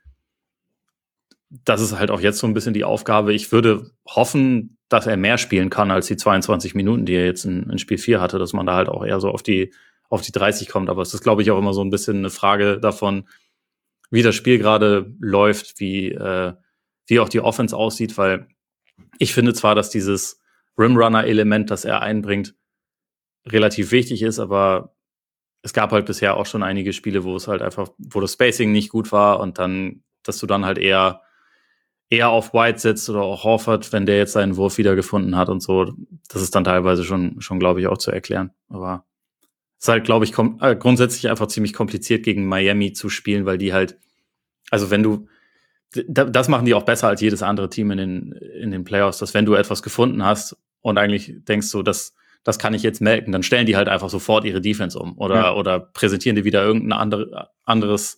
auch jetzt so ein bisschen die Aufgabe. Ich würde hoffen, dass er mehr spielen kann als die 22 Minuten, die er jetzt in Spiel 4 hatte, dass man da halt auch eher so auf die 30 kommt. Aber es ist, glaube ich, auch immer so ein bisschen eine Frage davon, wie das Spiel gerade läuft, wie auch die Offense aussieht, weil ich finde zwar, dass dieses Rimrunner-Element, das er einbringt, relativ wichtig ist, aber es gab halt bisher auch schon einige Spiele, wo das Spacing nicht gut war und dann, dass du dann halt eher auf White setzt oder auch Horford, wenn der jetzt seinen Wurf wiedergefunden hat und so. Das ist dann teilweise schon glaube ich, auch zu erklären. Aber es ist halt, glaube ich, grundsätzlich einfach ziemlich kompliziert, gegen Miami zu spielen, weil die halt, also wenn du, das machen die auch besser als jedes andere Team in den Playoffs, dass wenn du etwas gefunden hast und eigentlich denkst so, das kann ich jetzt melken, dann stellen die halt einfach sofort ihre Defense um oder präsentieren dir wieder irgendein anderes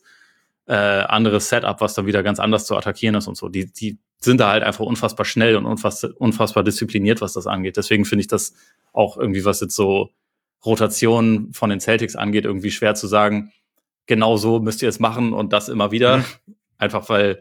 Setup, was dann wieder ganz anders zu attackieren ist und so. Die sind da halt einfach unfassbar schnell und unfassbar diszipliniert, was das angeht. Deswegen finde ich das auch irgendwie, was jetzt so Rotationen von den Celtics angeht, irgendwie schwer zu sagen, genau so müsst ihr es machen und das immer wieder. Einfach weil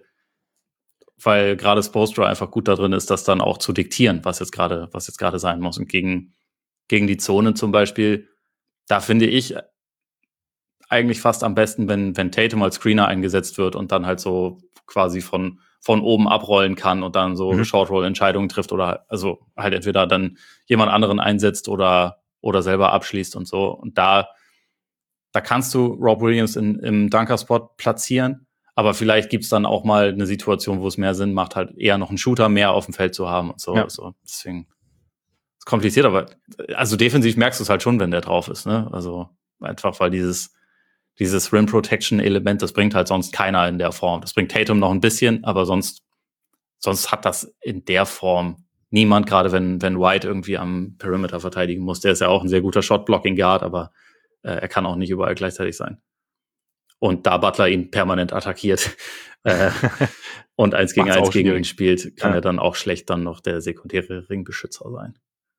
gerade Spoelstra einfach gut da drin ist, das dann auch zu diktieren, was jetzt gerade sein muss. Und gegen die Zone zum Beispiel, da finde ich eigentlich fast am besten, wenn Tatum als Screener eingesetzt wird und dann halt so quasi von oben abrollen kann und dann so Short-Roll-Entscheidungen trifft oder also halt entweder dann jemand anderen einsetzt oder selber abschließt und so. Und da kannst du Rob Williams im Dunker-Spot platzieren, aber vielleicht gibt's dann auch mal eine Situation, wo es mehr Sinn macht, halt eher noch einen Shooter mehr auf dem Feld zu haben und so. Ja. Also deswegen ist kompliziert, aber also defensiv merkst du es halt schon, wenn der drauf ist, ne? Also einfach, weil dieses Rim-Protection-Element, das bringt halt sonst keiner in der Form. Das bringt Tatum noch ein bisschen, aber sonst hat das in der Form niemand, gerade wenn White irgendwie am Perimeter verteidigen muss. Der ist ja auch ein sehr guter Shot-Blocking-Guard, aber er kann auch nicht überall gleichzeitig sein. Und da Butler ihn permanent attackiert und 1 gegen 1 gegen ihn spielt, kann er dann auch schlecht dann noch der sekundäre Ringbeschützer sein.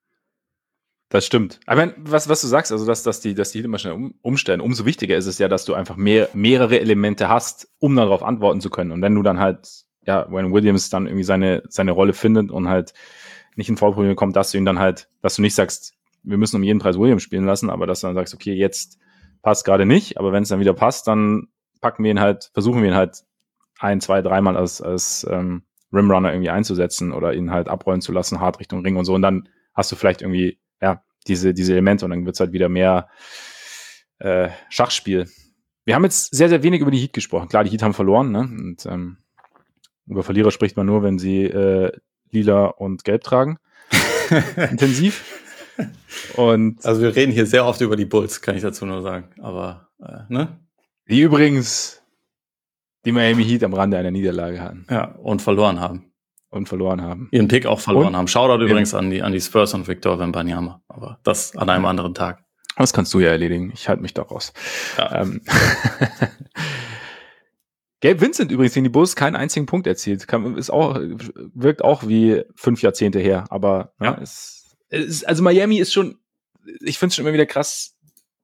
Das stimmt. Aber was du sagst, also dass die immer schnell umstellen, umso wichtiger ist es ja, dass du einfach mehrere Elemente hast, um darauf antworten zu können. Und wenn du dann halt, wenn Williams dann irgendwie seine Rolle findet und halt nicht in Foulprobleme kommt, dass du ihn dann halt, dass du nicht sagst, wir müssen um jeden Preis Williams spielen lassen, aber dass du dann sagst, okay, jetzt passt gerade nicht, aber wenn es dann wieder passt, dann versuchen wir ihn halt 1, 2, 3 Mal als Rimrunner irgendwie einzusetzen oder ihn halt abrollen zu lassen, hart Richtung Ring und so. Und dann hast du vielleicht irgendwie diese Elemente und dann wird's halt wieder mehr Schachspiel. Wir haben jetzt sehr, sehr wenig über die Heat gesprochen. Klar, die Heat haben verloren, ne? Und über Verlierer spricht man nur, wenn sie lila und gelb tragen. Intensiv. Und also wir reden hier sehr oft über die Bulls, kann ich dazu nur sagen. Aber, ne? Die übrigens die Miami Heat am Rande einer Niederlage hatten. Ja, und verloren haben. Ihren Pick auch verloren haben. Shoutout übrigens an die Spurs und Victor Wembanyama. Aber das an einem anderen Tag. Das kannst du ja erledigen. Ich halte mich da raus. Ja. Gabe Vincent übrigens gegen die Bulls keinen einzigen Punkt erzielt. Wirkt auch wie 5 Jahrzehnte her. Aber also Miami ist schon, ich finde es schon immer wieder krass,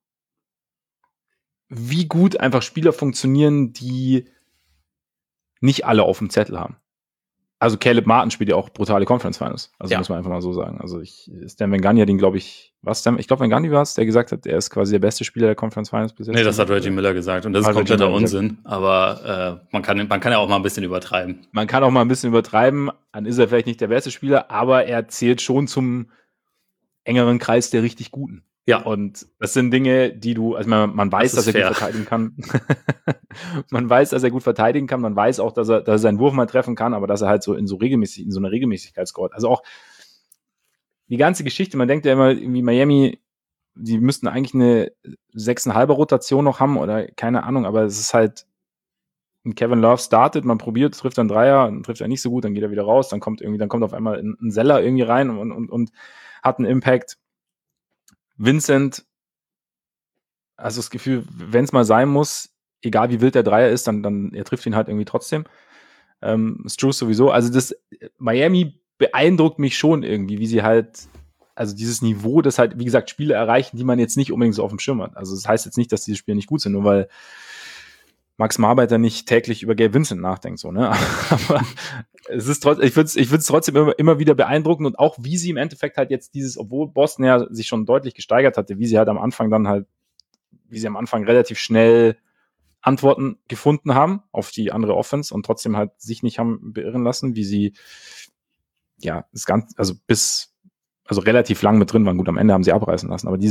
wie gut einfach Spieler funktionieren, die nicht alle auf dem Zettel haben. also Caleb Martin spielt ja auch brutale Conference Finals. Also muss man einfach mal so sagen. Also Stan Van Gundy, den glaube ich, ich glaube Van Gundy war es, der gesagt hat, er ist quasi der beste Spieler der Conference Finals bis jetzt. Nee, das hat Reggie Miller gesagt und das ist kompletter Unsinn, aber man kann ja auch mal ein bisschen übertreiben. Man kann auch mal ein bisschen übertreiben, dann ist er vielleicht nicht der beste Spieler, aber er zählt schon zum engeren Kreis der richtig Guten. Ja. Und das sind Dinge, die also man weiß, dass er gut verteidigen kann. Man weiß, dass er gut verteidigen kann. Man weiß auch, dass er seinen Wurf mal treffen kann, aber dass er halt in so einer Regelmäßigkeit scoret. Also auch die ganze Geschichte, man denkt ja immer, irgendwie Miami, die müssten eigentlich eine 6,5er Rotation noch haben oder keine Ahnung, aber es ist halt, Kevin Love startet, man probiert, trifft dann Dreier, dann trifft er nicht so gut, dann geht er wieder raus, dann kommt auf einmal ein Zeller irgendwie rein und hat einen Impact. Vincent, also das Gefühl, wenn es mal sein muss, egal wie wild der Dreier ist, dann er trifft ihn halt irgendwie trotzdem. Strus sowieso. Also das Miami beeindruckt mich schon irgendwie, wie sie halt, also dieses Niveau, das halt, wie gesagt, Spiele erreichen, die man jetzt nicht unbedingt so auf dem Schirm hat. Also das heißt jetzt nicht, dass diese Spiele nicht gut sind, nur weil Max Marbeiter nicht täglich über Gabe Vincent nachdenkt, so, ne? Aber es ist ich würde es trotzdem immer wieder beeindrucken und auch wie sie im Endeffekt halt jetzt obwohl Boston ja sich schon deutlich gesteigert hatte, wie sie halt am Anfang relativ schnell Antworten gefunden haben auf die andere Offense und trotzdem halt sich nicht haben beirren lassen, wie sie das Ganze, also relativ lang mit drin waren. Gut, am Ende haben sie abreißen lassen, aber die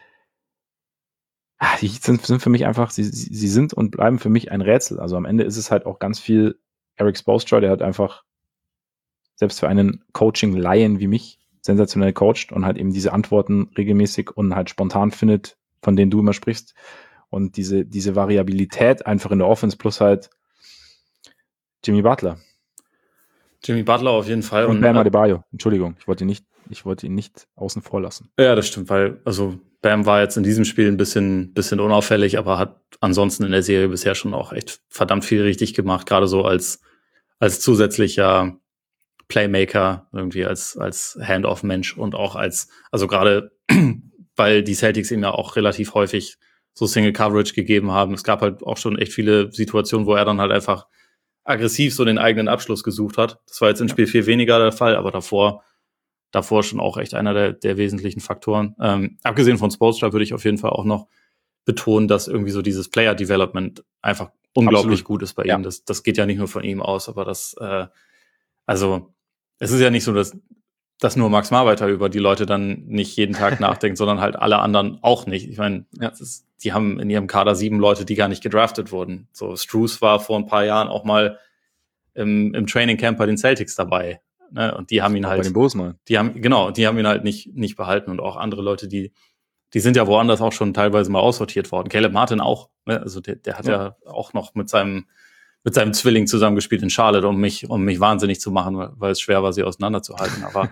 sind für mich einfach, sie sind und bleiben für mich ein Rätsel. Also am Ende ist es halt auch ganz viel Eric Spoelstra, der hat einfach selbst für einen Coaching-Laien wie mich sensationell coacht und halt eben diese Antworten regelmäßig und halt spontan findet, von denen du immer sprichst. Und diese Variabilität einfach in der Offense plus halt Jimmy Butler. Jimmy Butler auf jeden Fall. Und Bam Adebayo. Entschuldigung, ich wollte ihn nicht außen vor lassen. Ja, das stimmt, weil Bam war jetzt in diesem Spiel ein bisschen unauffällig, aber hat ansonsten in der Serie bisher schon auch echt verdammt viel richtig gemacht, gerade so als zusätzlicher Playmaker, irgendwie als Hand-off-Mensch und auch also gerade, weil die Celtics ihm ja auch relativ häufig so Single-Coverage gegeben haben. Es gab halt auch schon echt viele Situationen, wo er dann halt einfach aggressiv so den eigenen Abschluss gesucht hat. Das war jetzt in Spiel 4 weniger der Fall, aber davor schon auch echt einer der wesentlichen Faktoren. Abgesehen von Spoelstra würde ich auf jeden Fall auch noch betonen, dass irgendwie so dieses Player-Development einfach unglaublich gut ist bei ihm. Das geht ja nicht nur von ihm aus, aber also es ist ja nicht so, dass nur Max Marbeiter über die Leute dann nicht jeden Tag nachdenkt, sondern halt alle anderen auch nicht. Ich meine, die haben in ihrem Kader 7 Leute, die gar nicht gedraftet wurden. So, Strus war vor ein paar Jahren auch mal im Training Camp bei den Celtics dabei. Ne? Und die haben ihn halt bei den Bulls mal. Die haben ihn halt nicht behalten und auch andere Leute, die sind ja woanders auch schon teilweise mal aussortiert worden. Caleb Martin auch, ne? Also der hat ja auch noch mit seinem Zwilling zusammengespielt in Charlotte, um mich wahnsinnig zu machen, weil es schwer war, sie auseinanderzuhalten. Aber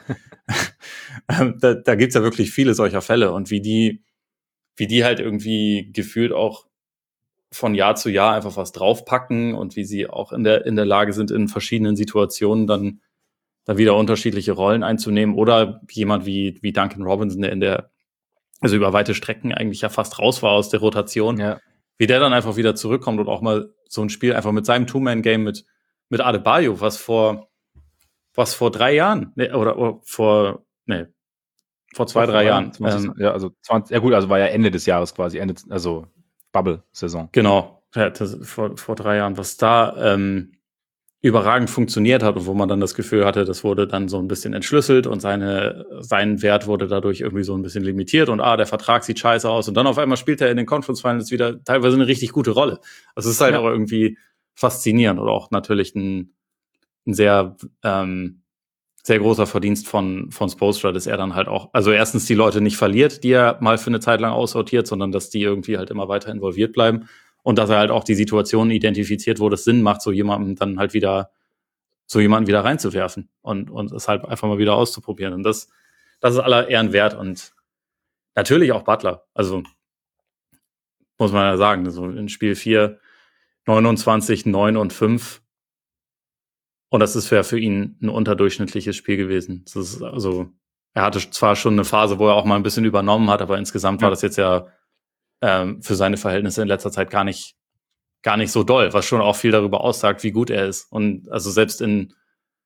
da gibt's ja wirklich viele solcher Fälle und wie die halt irgendwie gefühlt auch von Jahr zu Jahr einfach was draufpacken und wie sie auch in der Lage sind, in verschiedenen Situationen dann da wieder unterschiedliche Rollen einzunehmen oder jemand wie Duncan Robinson, der also über weite Strecken eigentlich ja fast raus war aus der Rotation, wie der dann einfach wieder zurückkommt und auch mal so ein Spiel einfach mit seinem Two-Man-Game mit Adebayo, was vor 3 Jahren, vor 2-3 Jahren. 20, also 20, gut, also war ja Ende des Jahres quasi, also Bubble-Saison. Genau, vor 3 Jahren, was da überragend funktioniert hat und wo man dann das Gefühl hatte, das wurde dann so ein bisschen entschlüsselt und sein Wert wurde dadurch irgendwie so ein bisschen limitiert und der Vertrag sieht scheiße aus und dann auf einmal spielt er in den Conference Finals wieder teilweise eine richtig gute Rolle. Also es ist halt auch irgendwie faszinierend oder auch natürlich ein sehr sehr großer Verdienst von Spoelstra, dass er dann halt auch, also erstens die Leute nicht verliert, die er mal für eine Zeit lang aussortiert, sondern dass die irgendwie halt immer weiter involviert bleiben. Und dass er halt auch die Situationen identifiziert, wo das Sinn macht, so jemanden dann halt wieder reinzuwerfen und es halt einfach mal wieder auszuprobieren. Und das ist aller Ehren wert. Und natürlich auch Butler. Also muss man ja sagen, so in Spiel 4 29, 9 und 5. Und das ist für ihn ein unterdurchschnittliches Spiel gewesen. Das ist also, er hatte zwar schon eine Phase, wo er auch mal ein bisschen übernommen hat, aber insgesamt war das jetzt ja für seine Verhältnisse in letzter Zeit gar nicht so doll, was schon auch viel darüber aussagt, wie gut er ist. Und also selbst in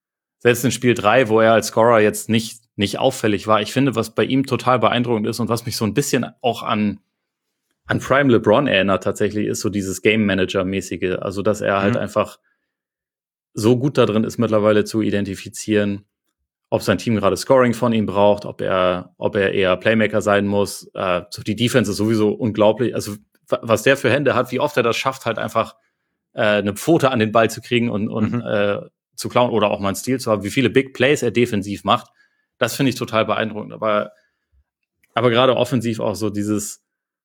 selbst in Spiel 3, wo er als Scorer jetzt nicht auffällig war, ich finde, was bei ihm total beeindruckend ist und was mich so ein bisschen auch an Prime LeBron erinnert tatsächlich, ist so dieses Game-Manager-mäßige. Also, dass er halt einfach so gut da drin ist, mittlerweile zu identifizieren, ob sein Team gerade Scoring von ihm braucht, ob er eher Playmaker sein muss. So die Defense ist sowieso unglaublich. Also, was der für Hände hat, wie oft er das schafft, halt einfach eine Pfote an den Ball zu kriegen und zu klauen oder auch mal einen Steal zu haben, wie viele Big Plays er defensiv macht. Das finde ich total beeindruckend. Aber gerade offensiv auch so dieses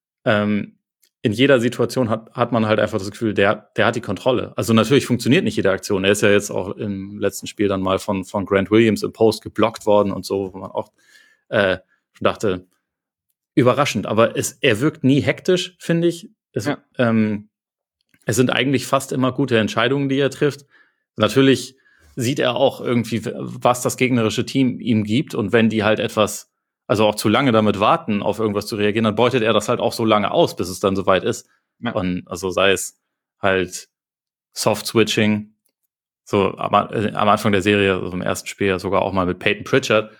in jeder Situation hat man halt einfach das Gefühl, der hat die Kontrolle. Also natürlich funktioniert nicht jede Aktion. Er ist ja jetzt auch im letzten Spiel dann mal von Grant Williams im Post geblockt worden und so, wo man auch schon dachte, überraschend. Aber er wirkt nie hektisch, finde ich. Es sind eigentlich fast immer gute Entscheidungen, die er trifft. Natürlich sieht er auch irgendwie, was das gegnerische Team ihm gibt. Und wenn die halt also auch zu lange damit warten, auf irgendwas zu reagieren, dann beutet er das halt auch so lange aus, bis es dann soweit ist. Ja. Und also sei es halt Soft-Switching, so am Anfang der Serie, also im ersten Spiel sogar auch mal mit Peyton Pritchard.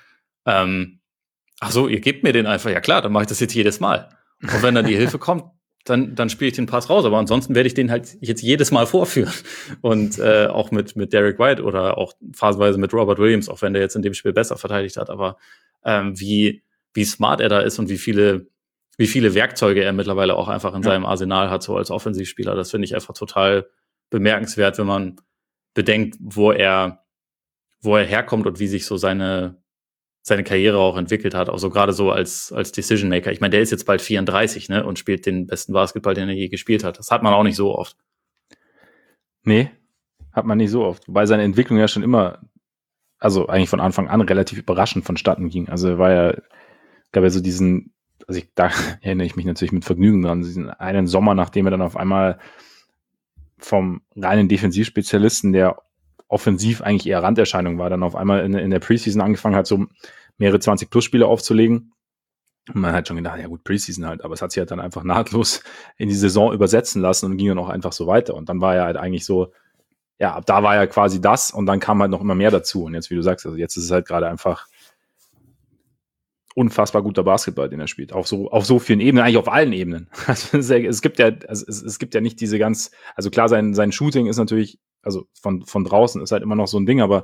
Ach so, ihr gebt mir den einfach. Ja klar, dann mache ich das jetzt jedes Mal. Und wenn dann die Hilfe kommt, dann spiele ich den Pass raus. Aber ansonsten werde ich den halt jetzt jedes Mal vorführen. Und auch mit Derek White oder auch phasenweise mit Robert Williams, auch wenn der jetzt in dem Spiel besser verteidigt hat. Aber wie smart er da ist und wie viele Werkzeuge er mittlerweile auch einfach in seinem Arsenal hat, so als Offensivspieler. Das finde ich einfach total bemerkenswert, wenn man bedenkt, wo er herkommt und wie sich so seine Karriere auch entwickelt hat. Auch so gerade so als Decision Maker. Ich meine, der ist jetzt bald 34, ne, und spielt den besten Basketball, den er je gespielt hat. Das hat man auch nicht so oft. Nee, hat man nicht so oft. Wobei seine Entwicklung ja schon immer, also eigentlich von Anfang an relativ überraschend vonstatten ging. Also gab ja so diesen, da erinnere ich mich natürlich mit Vergnügen dran, diesen einen Sommer, nachdem er dann auf einmal vom reinen Defensivspezialisten, der offensiv eigentlich eher Randerscheinung war, dann auf einmal in der Preseason angefangen hat, so mehrere 20-Plus-Spiele aufzulegen. Und man hat schon gedacht, ja gut, Preseason halt, aber es hat sich halt dann einfach nahtlos in die Saison übersetzen lassen und ging dann auch einfach so weiter. Und dann war er halt eigentlich so, ja, ab da war ja quasi das und dann kam halt noch immer mehr dazu. Und jetzt, wie du sagst, also jetzt ist es halt gerade einfach unfassbar guter Basketball, den er spielt. Auf so vielen Ebenen, eigentlich auf allen Ebenen. Also es gibt ja nicht diese also klar, sein Shooting ist natürlich, also von draußen ist halt immer noch so ein Ding, aber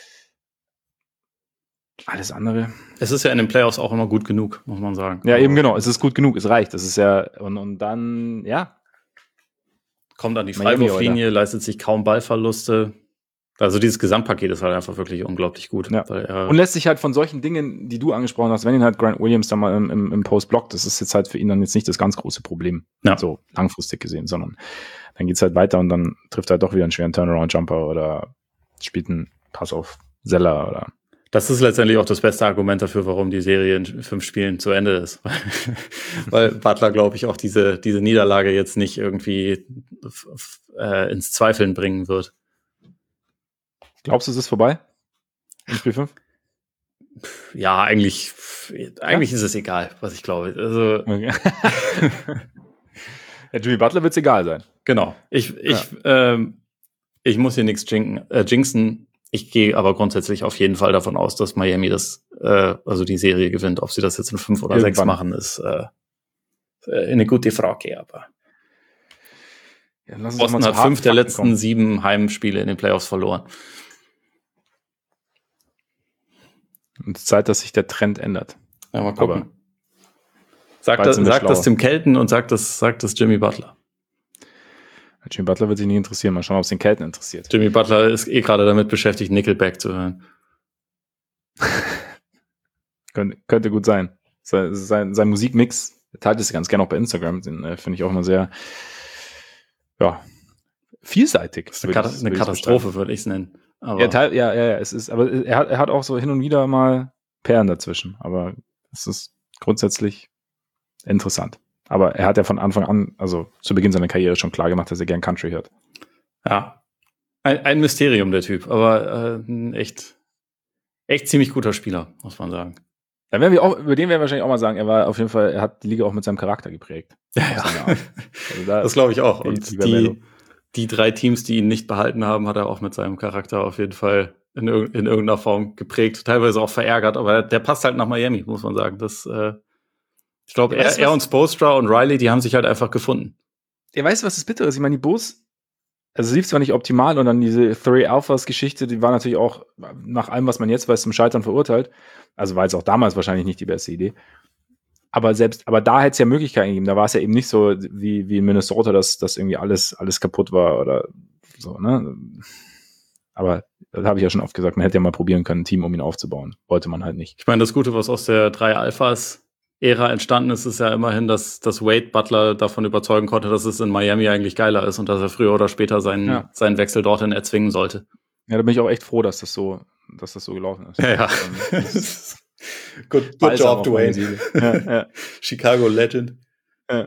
alles andere. Es ist ja in den Playoffs auch immer gut genug, muss man sagen. Ja, eben genau, es ist gut genug, es reicht. Das ist ja, und dann, ja. Kommt an die Freiwurflinie, leistet sich kaum Ballverluste. Also dieses Gesamtpaket ist halt einfach wirklich unglaublich gut. Ja. Und lässt sich halt von solchen Dingen, die du angesprochen hast, wenn ihn halt Grant Williams dann mal im Post blockt, das ist jetzt halt für ihn dann jetzt nicht das ganz große Problem, so langfristig gesehen, sondern dann geht's halt weiter und dann trifft er halt doch wieder einen schweren Turnaround-Jumper oder spielt einen Pass auf Zeller oder. Das ist letztendlich auch das beste Argument dafür, warum die Serie in 5 Spielen zu Ende ist. Weil Butler, glaube ich, auch diese Niederlage jetzt nicht irgendwie ins Zweifeln bringen wird. Glaubst du, es ist vorbei? In Spiel 5? Ja, eigentlich ist es egal, was ich glaube. Also okay. Ja, Jimmy Butler wird es egal sein. Genau. Ich muss hier nichts jinxen. Ich gehe aber grundsätzlich auf jeden Fall davon aus, dass Miami also die Serie gewinnt. Ob sie das jetzt in 5 oder 6 machen, ist eine gute Frage. Aber ja, Boston hat 5 der letzten 7 Heimspiele in den Playoffs verloren. Und es ist Zeit, dass sich der Trend ändert. Ja, mal gucken. Sagt das Tim Kelton und sagt das Jimmy Butler. Jimmy Butler wird sich nicht interessieren. Mal schauen, ob es den Kelton interessiert. Jimmy Butler ist gerade damit beschäftigt, Nickelback zu hören. Könnte gut sein. Sein Musikmix, er teilt es ganz gerne auch bei Instagram. Den finde ich auch immer sehr vielseitig. Das ist eine Katastrophe, würde ich es nennen. Aber es ist, aber er hat auch so hin und wieder mal Perlen dazwischen. Aber es ist grundsätzlich interessant. Aber er hat ja von Anfang an, also zu Beginn seiner Karriere schon klar gemacht, dass er gern Country hört. Ja. Ein Mysterium, der Typ. Aber echt ziemlich guter Spieler, muss man sagen. Über den werden wir wahrscheinlich auch mal sagen, er hat die Liga auch mit seinem Charakter geprägt. Ja. Also das glaube ich auch. Und die 3 Teams, die ihn nicht behalten haben, hat er auch mit seinem Charakter auf jeden Fall in irgendeiner Form geprägt, teilweise auch verärgert, aber der passt halt nach Miami, muss man sagen. Ich glaube, er und Spoelstra und Riley, die haben sich halt einfach gefunden. Ja, weißt du, was das Bittere ist? Ich meine, die Bulls, also es lief zwar nicht optimal und dann diese Three Alphas Geschichte, die war natürlich auch nach allem, was man jetzt weiß, zum Scheitern verurteilt. Also war jetzt auch damals wahrscheinlich nicht die beste Idee. Aber da hätte es ja Möglichkeiten gegeben. Da war es ja eben nicht so wie in Minnesota, dass irgendwie alles kaputt war oder so, ne? Aber das habe ich ja schon oft gesagt, man hätte ja mal probieren können, ein Team um ihn aufzubauen. Wollte man halt nicht. Ich meine, das Gute, was aus der 3 Alphas Ära entstanden ist, ist ja immerhin, dass Wade Butler davon überzeugen konnte, dass es in Miami eigentlich geiler ist und dass er früher oder später seinen Wechsel dorthin erzwingen sollte. Ja, da bin ich auch echt froh, dass das so gelaufen ist. Ja. Good job, Dwayne. Ja. Chicago Legend. Ja.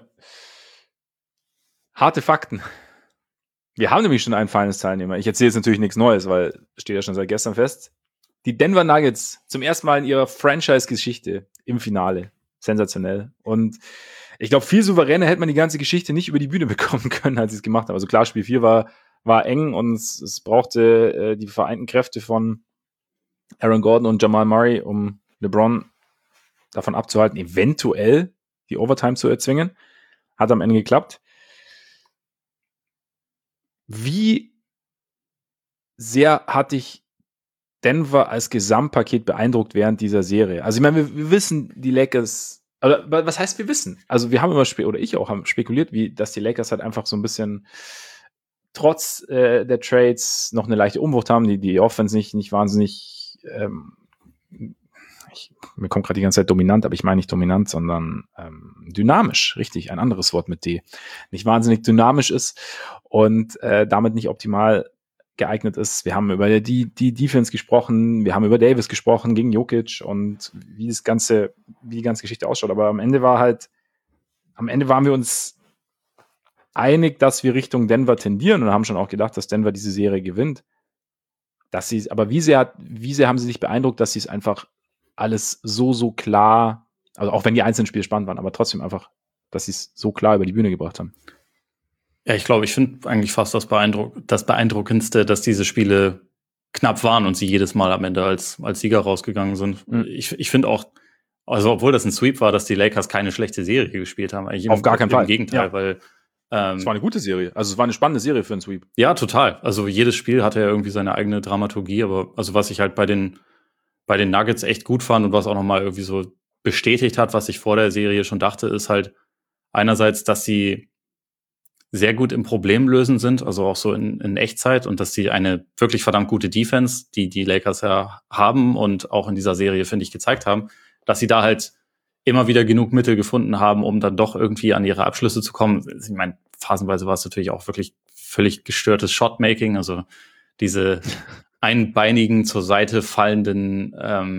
Harte Fakten. Wir haben nämlich schon einen Finals-Teilnehmer. Ich erzähle jetzt natürlich nichts Neues, weil steht ja schon seit gestern fest. Die Denver Nuggets zum ersten Mal in ihrer Franchise-Geschichte im Finale. Sensationell. Und ich glaube, viel souveräner hätte man die ganze Geschichte nicht über die Bühne bekommen können, als sie es gemacht haben. Also klar, Spiel 4 war eng und es brauchte die vereinten Kräfte von Aaron Gordon und Jamal Murray, um LeBron davon abzuhalten, eventuell die Overtime zu erzwingen. Hat am Ende geklappt. Wie sehr hat dich Denver als Gesamtpaket beeindruckt während dieser Serie? Also ich meine, wir wissen, die Lakers, aber was heißt wir wissen? Also wir haben immer oder ich auch haben spekuliert, dass die Lakers halt einfach so ein bisschen trotz der Trades noch eine leichte Umwucht haben, die Offense nicht wahnsinnig mir kommt gerade die ganze Zeit dominant, aber ich meine nicht dominant, sondern dynamisch, richtig, ein anderes Wort mit D, nicht wahnsinnig dynamisch ist und damit nicht optimal geeignet ist. Wir haben über die Defense gesprochen, wir haben über Davis gesprochen gegen Jokic und wie die ganze Geschichte ausschaut, aber am Ende waren wir uns einig, dass wir Richtung Denver tendieren und haben schon auch gedacht, dass Denver diese Serie gewinnt. Aber wie sehr haben sie dich beeindruckt, dass sie es einfach alles so klar, also auch wenn die einzelnen Spiele spannend waren, aber trotzdem einfach, dass sie es so klar über die Bühne gebracht haben. Ja, ich glaube, ich finde eigentlich fast das Beeindruckendste, dass diese Spiele knapp waren und sie jedes Mal am Ende als Sieger rausgegangen sind. Mhm. Ich finde auch, also obwohl das ein Sweep war, dass die Lakers keine schlechte Serie gespielt haben. Eigentlich auf gar keinen Fall. Im Gegenteil, weil es war eine gute Serie. Also es war eine spannende Serie für einen Sweep. Ja, total. Also jedes Spiel hatte ja irgendwie seine eigene Dramaturgie, aber also was ich halt bei den Nuggets echt gut fand und was auch nochmal irgendwie so bestätigt hat, was ich vor der Serie schon dachte, ist halt einerseits, dass sie sehr gut im Problemlösen sind, also auch so in Echtzeit und dass sie eine wirklich verdammt gute Defense, die Lakers ja haben und auch in dieser Serie, finde ich, gezeigt haben, dass sie da halt immer wieder genug Mittel gefunden haben, um dann doch irgendwie an ihre Abschlüsse zu kommen. Ich meine, phasenweise war es natürlich auch wirklich völlig gestörtes Shotmaking, also diese einbeinigen zur Seite fallenden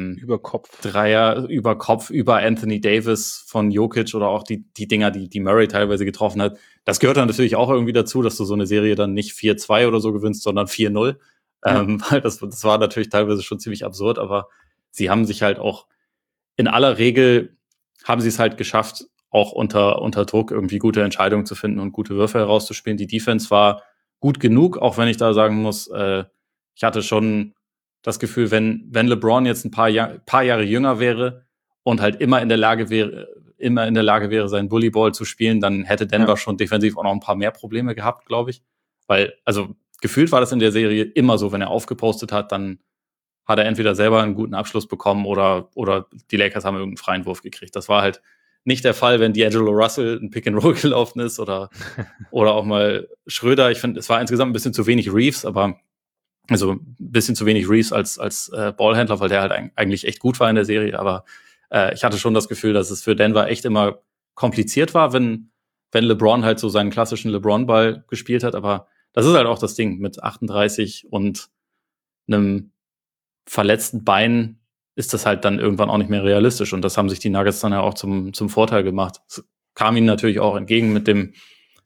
Dreier über Kopf über Anthony Davis von Jokic oder auch die Dinger, die Murray teilweise getroffen hat. Das gehört dann natürlich auch irgendwie dazu, dass du so eine Serie dann nicht 4-2 oder so gewinnst, sondern 4-0. Weil das war natürlich teilweise schon ziemlich absurd, aber sie haben sich halt auch in aller Regel haben sie es halt geschafft, auch unter Druck irgendwie gute Entscheidungen zu finden und gute Würfe herauszuspielen. Die Defense war gut genug, auch wenn ich da sagen muss, ich hatte schon das Gefühl, wenn LeBron jetzt ein paar Jahre jünger wäre und halt immer in der Lage wäre, seinen Bullyball zu spielen, dann hätte Denver schon defensiv auch noch ein paar mehr Probleme gehabt, glaube ich. Weil, also gefühlt war das in der Serie immer so, wenn er aufgepostet hat, dann hat er entweder selber einen guten Abschluss bekommen oder die Lakers haben irgendeinen freien Wurf gekriegt. Das war halt nicht der Fall, wenn D'Angelo Russell ein Pick-and-Roll gelaufen ist oder auch mal Schröder. Ich finde, es war insgesamt ein bisschen zu wenig Reeves, aber also ein bisschen zu wenig Reeves als Ballhändler, weil der halt eigentlich echt gut war in der Serie. Aber ich hatte schon das Gefühl, dass es für Denver echt immer kompliziert war, wenn LeBron halt so seinen klassischen LeBron-Ball gespielt hat. Aber das ist halt auch das Ding mit 38 und einem verletzten Bein ist das halt dann irgendwann auch nicht mehr realistisch. Und das haben sich die Nuggets dann ja auch zum Vorteil gemacht. Es kam ihnen natürlich auch entgegen mit dem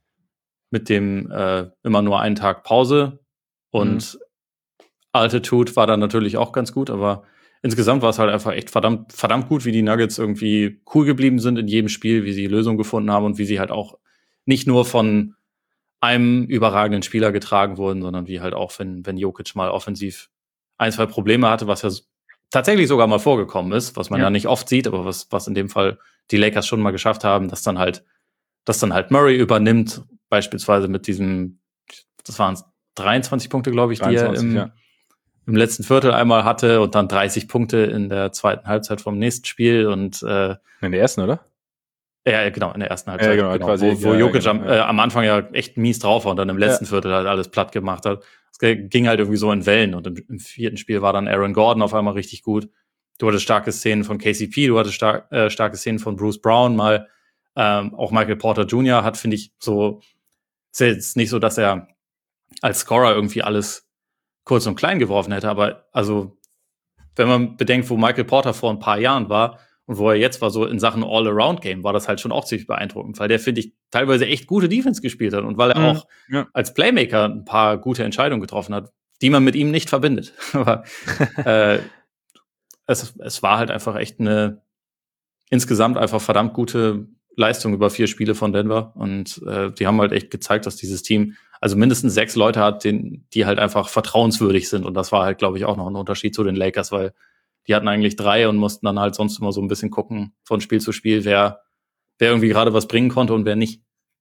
immer nur einen Tag Pause. Und Altitude war dann natürlich auch ganz gut, aber insgesamt war es halt einfach echt verdammt gut, wie die Nuggets irgendwie cool geblieben sind in jedem Spiel, wie sie Lösungen gefunden haben und wie sie halt auch nicht nur von einem überragenden Spieler getragen wurden, sondern wie halt auch, wenn Jokic mal offensiv ein, zwei Probleme hatte, was ja tatsächlich sogar mal vorgekommen ist, was man ja nicht oft sieht, aber was in dem Fall die Lakers schon mal geschafft haben, dass dann halt Murray übernimmt, beispielsweise mit diesem, das waren 23 Punkte, glaube ich, 23, die er im letzten Viertel einmal hatte und dann 30 Punkte in der zweiten Halbzeit vom nächsten Spiel und in der ersten, oder? Ja, genau, in der ersten Halbzeit. Genau, quasi, wo Jokic am Anfang ja echt mies drauf war und dann im letzten Viertel halt alles platt gemacht hat. Es ging halt irgendwie so in Wellen und im vierten Spiel war dann Aaron Gordon auf einmal richtig gut. Du hattest starke Szenen von KCP, du hattest starke Szenen von Bruce Brown mal. Auch Michael Porter Jr. hat, finde ich, so, ist ja jetzt nicht so, dass er als Scorer irgendwie alles kurz und klein geworfen hätte, aber also, wenn man bedenkt, wo Michael Porter vor ein paar Jahren war und wo er jetzt war, so in Sachen All-Around-Game, war das halt schon auch ziemlich beeindruckend, weil der, finde ich, teilweise echt gute Defense gespielt hat und weil er auch als Playmaker ein paar gute Entscheidungen getroffen hat, die man mit ihm nicht verbindet. Aber es war halt einfach echt eine insgesamt einfach verdammt gute Leistung über 4 Spiele von Denver und die haben halt echt gezeigt, dass dieses Team also mindestens 6 Leute hat, die halt einfach vertrauenswürdig sind und das war halt, glaube ich, auch noch ein Unterschied zu den Lakers, weil die hatten eigentlich 3 und mussten dann halt sonst immer so ein bisschen gucken von Spiel zu Spiel, wer irgendwie gerade was bringen konnte und wer nicht.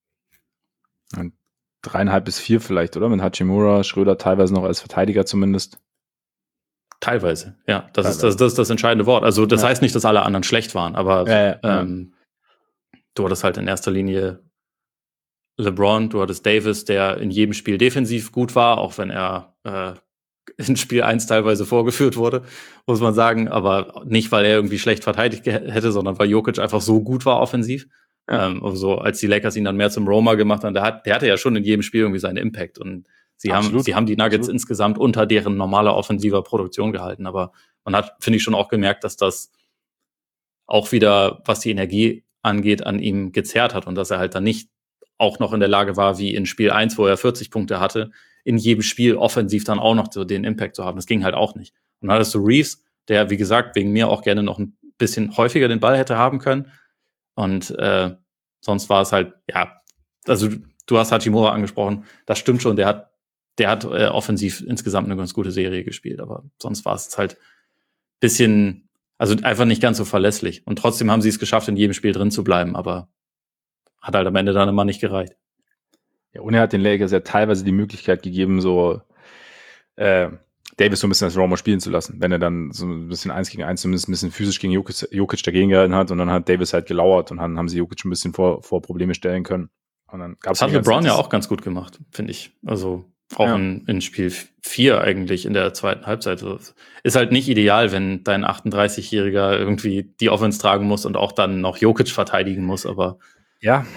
3,5 bis 4 vielleicht, oder? Mit Hachimura, Schröder teilweise noch als Verteidiger zumindest. Teilweise, ja. Das ist das entscheidende Wort. Also das heißt nicht, dass alle anderen schlecht waren, aber du hattest halt in erster Linie LeBron, du hattest Davis, der in jedem Spiel defensiv gut war, auch wenn er in Spiel 1 teilweise vorgeführt wurde, muss man sagen, aber nicht, weil er irgendwie schlecht verteidigt hätte, sondern weil Jokic einfach so gut war offensiv. Also als die Lakers ihn dann mehr zum Roamer gemacht haben, der hatte ja schon in jedem Spiel irgendwie seinen Impact und sie haben die Nuggets insgesamt unter deren normaler offensiver Produktion gehalten, aber man hat, finde ich, schon auch gemerkt, dass das auch wieder, was die Energie angeht, an ihm gezerrt hat und dass er halt dann nicht auch noch in der Lage war, wie in Spiel 1, wo er 40 Punkte hatte, in jedem Spiel offensiv dann auch noch so den Impact zu haben. Das ging halt auch nicht. Und dann hattest du Reeves, der, wie gesagt, wegen mir auch gerne noch ein bisschen häufiger den Ball hätte haben können. Und sonst war es halt, ja, also du hast Hachimura angesprochen, das stimmt schon, der hat offensiv insgesamt eine ganz gute Serie gespielt, aber sonst war es halt ein bisschen, also einfach nicht ganz so verlässlich. Und trotzdem haben sie es geschafft, in jedem Spiel drin zu bleiben, aber hat halt am Ende dann immer nicht gereicht. Ja, und er hat den Lakers ja teilweise die Möglichkeit gegeben, so Davis so ein bisschen als Roamer spielen zu lassen, wenn er dann so ein bisschen 1 gegen 1 zumindest ein bisschen physisch gegen Jokic dagegen gehalten hat und dann hat Davis halt gelauert und dann haben sie Jokic ein bisschen vor Probleme stellen können. Und dann gab's das hat LeBron ja auch ganz gut gemacht, finde ich. Also auch in Spiel 4 eigentlich in der zweiten Halbzeit. Ist halt nicht ideal, wenn dein 38-Jähriger irgendwie die Offense tragen muss und auch dann noch Jokic verteidigen muss, aber ja,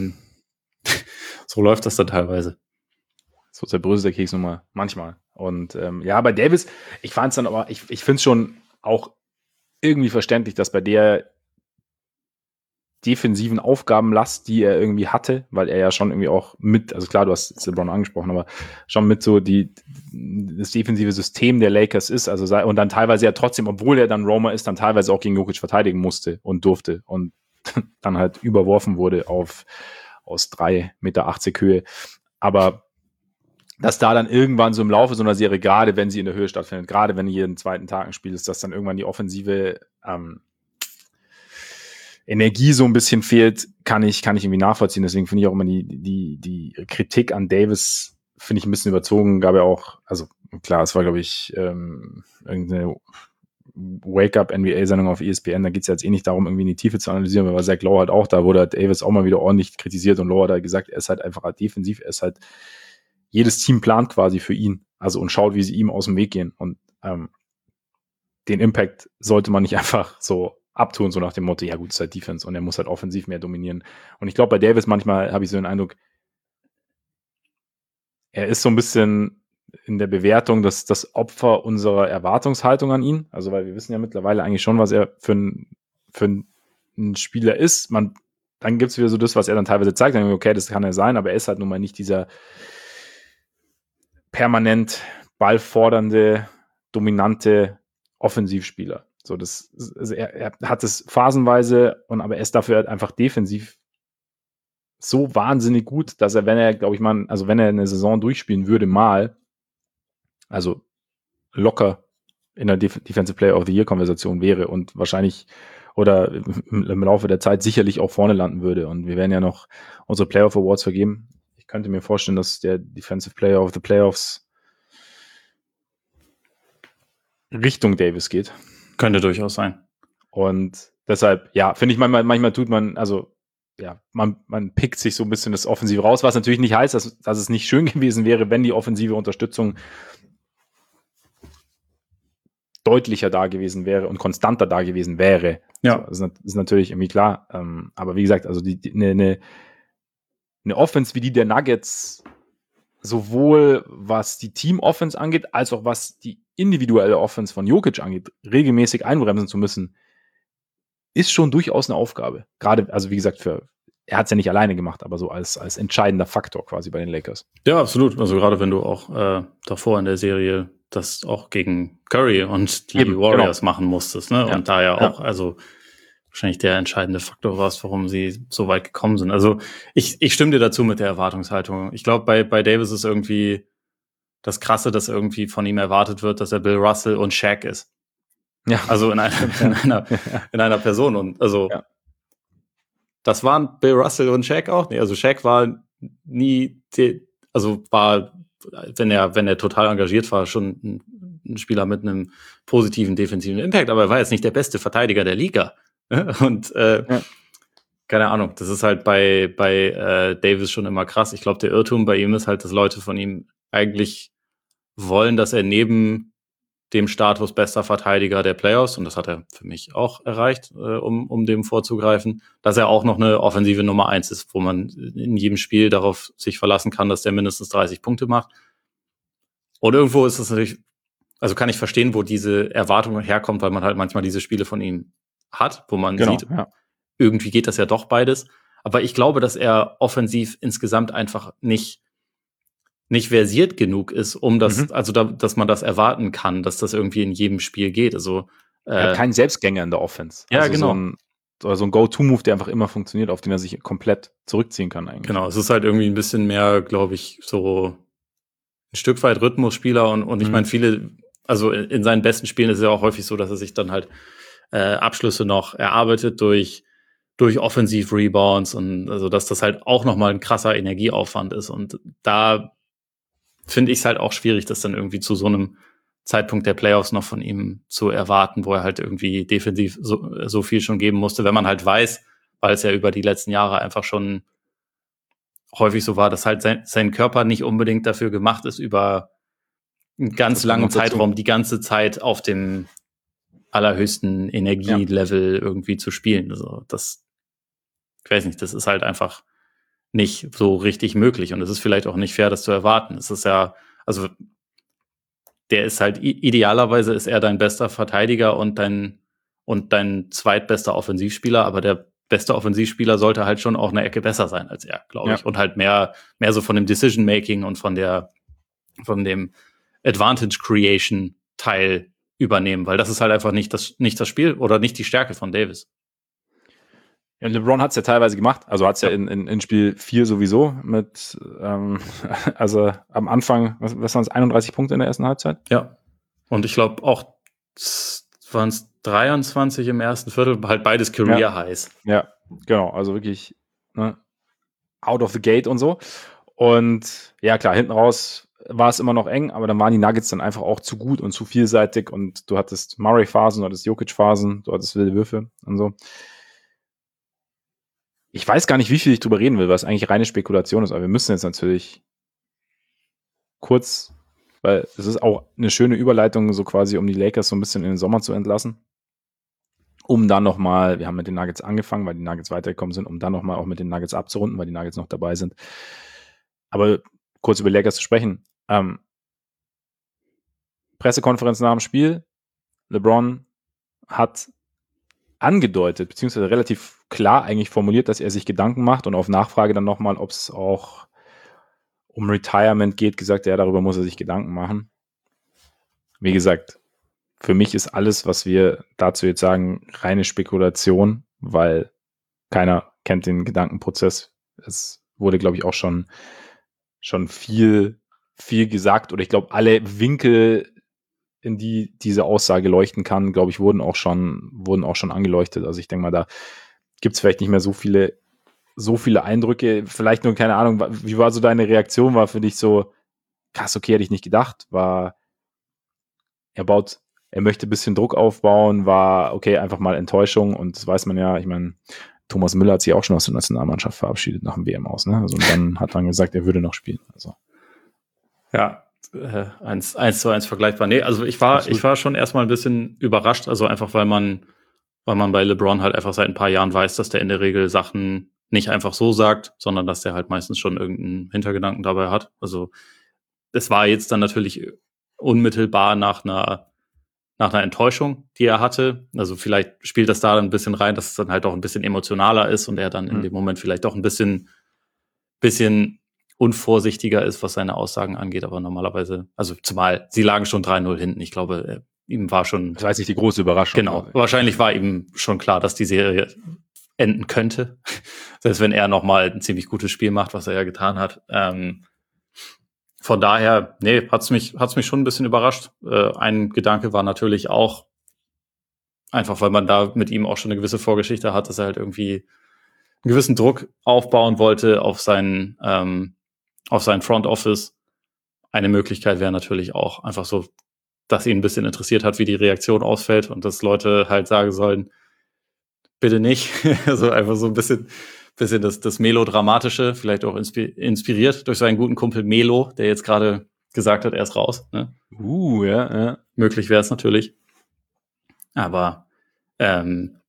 so läuft das dann teilweise. So zerbröselt der Keks nochmal, manchmal. Und bei Davis, ich fand es dann aber, ich finde es schon auch irgendwie verständlich, dass bei der defensiven Aufgabenlast, die er irgendwie hatte, weil er ja schon irgendwie auch mit, also klar, du hast LeBron angesprochen, aber schon mit so das defensive System der Lakers ist, also und dann teilweise ja trotzdem, obwohl er dann Roamer ist, dann teilweise auch gegen Jokic verteidigen musste und durfte und dann halt überworfen wurde aus 3,80 Meter Höhe. Aber dass da dann irgendwann so im Laufe so einer Serie, gerade wenn sie in der Höhe stattfindet, gerade wenn jeden zweiten Tag ein Spiel ist, dass dann irgendwann die offensive Energie so ein bisschen fehlt, kann ich irgendwie nachvollziehen. Deswegen finde ich auch immer die Kritik an Davis, finde ich ein bisschen überzogen. Gab ja auch, also klar, es war, glaube ich, irgendeine Wake-up-NBA-Sendung auf ESPN, da geht es ja jetzt nicht darum, irgendwie in die Tiefe zu analysieren, aber Zach Lowe halt auch, da wurde Davis auch mal wieder ordentlich kritisiert und Lowe hat halt gesagt, er ist halt einfach defensiv, er ist halt, jedes Team plant quasi für ihn, also und schaut, wie sie ihm aus dem Weg gehen und den Impact sollte man nicht einfach so abtun, so nach dem Motto, ja gut, es ist halt Defense und er muss halt offensiv mehr dominieren. Und ich glaube, bei Davis manchmal habe ich so den Eindruck, er ist so ein bisschen in der Bewertung das Opfer unserer Erwartungshaltung an ihn. Also, weil wir wissen ja mittlerweile eigentlich schon, was er für ein Spieler ist. Dann gibt es wieder so das, was er dann teilweise zeigt. Dann, okay, das kann er sein, aber er ist halt nun mal nicht dieser permanent ballfordernde, dominante Offensivspieler. So, also er hat es phasenweise, aber er ist dafür halt einfach defensiv so wahnsinnig gut, dass er, wenn er, glaube ich mal, also wenn er eine Saison durchspielen würde, also locker in der Defensive Player of the Year Konversation wäre und wahrscheinlich oder im Laufe der Zeit sicherlich auch vorne landen würde. Und wir werden ja noch unsere Playoff Awards vergeben. Ich könnte mir vorstellen, dass der Defensive Player of the Playoffs Richtung Davis geht. Könnte durchaus sein. Und deshalb, ja, finde ich manchmal tut man, also ja, man pickt sich so ein bisschen das Offensive raus, was natürlich nicht heißt, dass es nicht schön gewesen wäre, wenn die offensive Unterstützung deutlicher da gewesen wäre und konstanter da gewesen wäre. Ja. So, das ist natürlich irgendwie klar. Aber wie gesagt, also eine Offense wie die der Nuggets, sowohl was die Team-Offense angeht, als auch was die individuelle Offense von Jokic angeht, regelmäßig einbremsen zu müssen, ist schon durchaus eine Aufgabe. Gerade, also wie gesagt, er hat es ja nicht alleine gemacht, aber so als entscheidender Faktor quasi bei den Lakers. Ja, absolut. Also gerade wenn du auch davor in der Serie das auch gegen Curry und die Warriors machen musstest, ne? Ja. Und da ja auch, also wahrscheinlich der entscheidende Faktor war, warum sie so weit gekommen sind. Also ich stimme dir dazu mit der Erwartungshaltung. Ich glaube, bei Davis ist irgendwie das Krasse, dass irgendwie von ihm erwartet wird, dass er Bill Russell und Shaq ist. Ja. Also in einer Person. Und also das waren Bill Russell und Shaq auch. Nee, also Shaq war nie, wenn er total engagiert war, schon ein Spieler mit einem positiven defensiven Impact, aber er war jetzt nicht der beste Verteidiger der Liga. Und keine Ahnung, das ist halt bei Davis schon immer krass. Ich glaube, der Irrtum bei ihm ist halt, dass Leute von ihm eigentlich wollen, dass er neben dem Status bester Verteidiger der Playoffs, und das hat er für mich auch erreicht, um dem vorzugreifen, dass er auch noch eine offensive Nummer 1 ist, wo man in jedem Spiel darauf sich verlassen kann, dass der mindestens 30 Punkte macht. Und irgendwo ist es natürlich, also kann ich verstehen, wo diese Erwartung herkommt, weil man halt manchmal diese Spiele von ihm hat, wo man sieht, irgendwie geht das ja doch beides. Aber ich glaube, dass er offensiv insgesamt einfach nicht versiert genug ist, um das, dass man das erwarten kann, dass das irgendwie in jedem Spiel geht. Also er hat keinen Selbstgänger in der Offense. Ja, also genau. So ein Go-To-Move, der einfach immer funktioniert, auf den er sich komplett zurückziehen kann eigentlich. Genau, es ist halt irgendwie ein bisschen mehr, glaube ich, so ein Stück weit Rhythmusspieler und ich meine, viele, also in seinen besten Spielen ist es ja auch häufig so, dass er sich dann halt Abschlüsse noch erarbeitet durch Offensiv-Rebounds und also, dass das halt auch nochmal ein krasser Energieaufwand ist und da finde ich es halt auch schwierig, das dann irgendwie zu so einem Zeitpunkt der Playoffs noch von ihm zu erwarten, wo er halt irgendwie defensiv so viel schon geben musste, wenn man halt weiß, weil es ja über die letzten Jahre einfach schon häufig so war, dass halt sein Körper nicht unbedingt dafür gemacht ist, über einen ganz langen Zeitraum die ganze Zeit auf dem allerhöchsten Energielevel irgendwie zu spielen. Also ich weiß nicht, das ist halt einfach nicht so richtig möglich und es ist vielleicht auch nicht fair, das zu erwarten. Es ist ja, also der ist halt idealerweise ist er dein bester Verteidiger und dein zweitbester Offensivspieler, aber der beste Offensivspieler sollte halt schon auch eine Ecke besser sein als er, glaube ich. Und halt mehr so von dem Decision-Making und von dem Advantage-Creation-Teil übernehmen, weil das ist halt einfach nicht das Spiel oder nicht die Stärke von Davis. Ja, LeBron hat es ja teilweise gemacht, also hat es ja in Spiel 4 sowieso mit, also am Anfang, was waren es, 31 Punkte in der ersten Halbzeit? Ja, und ich glaube auch waren es 23 im ersten Viertel, halt beides Career-Highs. Ja, genau, also wirklich out of the gate und so. Und ja, klar, hinten raus war es immer noch eng, aber dann waren die Nuggets dann einfach auch zu gut und zu vielseitig und du hattest Murray-Phasen, du hattest Jokic-Phasen, du hattest wilde Würfe und so. Ich weiß gar nicht, wie viel ich drüber reden will, was eigentlich reine Spekulation ist, aber wir müssen jetzt natürlich kurz, weil es ist auch eine schöne Überleitung, so quasi, um die Lakers so ein bisschen in den Sommer zu entlassen, um dann nochmal, wir haben mit den Nuggets angefangen, weil die Nuggets weitergekommen sind, um dann nochmal auch mit den Nuggets abzurunden, weil die Nuggets noch dabei sind. Aber kurz über die Lakers zu sprechen. Pressekonferenz nach dem Spiel, LeBron hat angedeutet, beziehungsweise relativ klar eigentlich formuliert, dass er sich Gedanken macht und auf Nachfrage dann nochmal, ob es auch um Retirement geht, gesagt, ja, darüber muss er sich Gedanken machen. Wie gesagt, für mich ist alles, was wir dazu jetzt sagen, reine Spekulation, weil keiner kennt den Gedankenprozess. Es wurde, glaube ich, auch schon viel gesagt oder ich glaube, alle Winkel in die diese Aussage leuchten kann, glaube ich, wurden auch schon angeleuchtet. Also ich denke mal, da gibt es vielleicht nicht mehr so viele Eindrücke. Vielleicht nur, keine Ahnung, wie war so deine Reaktion? War für dich so, krass, okay, hätte ich nicht gedacht. Er möchte ein bisschen Druck aufbauen, war, okay, einfach mal Enttäuschung. Und das weiß man ja, ich meine, Thomas Müller hat sich auch schon aus der Nationalmannschaft verabschiedet nach dem WM aus, ne? Also, und dann hat man gesagt, er würde noch spielen. Also. Ja, 1:1 vergleichbar. Nee, also ich war schon erstmal ein bisschen überrascht, also einfach, weil man bei LeBron halt einfach seit ein paar Jahren weiß, dass der in der Regel Sachen nicht einfach so sagt, sondern dass der halt meistens schon irgendeinen Hintergedanken dabei hat. Also es war jetzt dann natürlich unmittelbar nach einer Enttäuschung, die er hatte. Also vielleicht spielt das da dann ein bisschen rein, dass es dann halt auch ein bisschen emotionaler ist und er dann in dem Moment vielleicht auch ein bisschen unvorsichtiger ist, was seine Aussagen angeht. Aber normalerweise, also zumal sie lagen schon 3-0 hinten. Ich glaube, ihm war schon... Das war jetzt nicht die große Überraschung. Genau. Wahrscheinlich war ihm schon klar, dass die Serie enden könnte. Selbst wenn er nochmal ein ziemlich gutes Spiel macht, was er ja getan hat. Von daher, nee, hat's mich schon ein bisschen überrascht. Ein Gedanke war natürlich auch, einfach weil man da mit ihm auch schon eine gewisse Vorgeschichte hat, dass er halt irgendwie einen gewissen Druck aufbauen wollte auf sein Front Office. Eine Möglichkeit wäre natürlich auch einfach so, dass ihn ein bisschen interessiert hat, wie die Reaktion ausfällt und dass Leute halt sagen sollen, bitte nicht. Also einfach so ein bisschen das Melodramatische, vielleicht auch inspiriert durch seinen guten Kumpel Melo, der jetzt gerade gesagt hat, er ist raus. Ne? Ja. Möglich wäre es natürlich. Aber da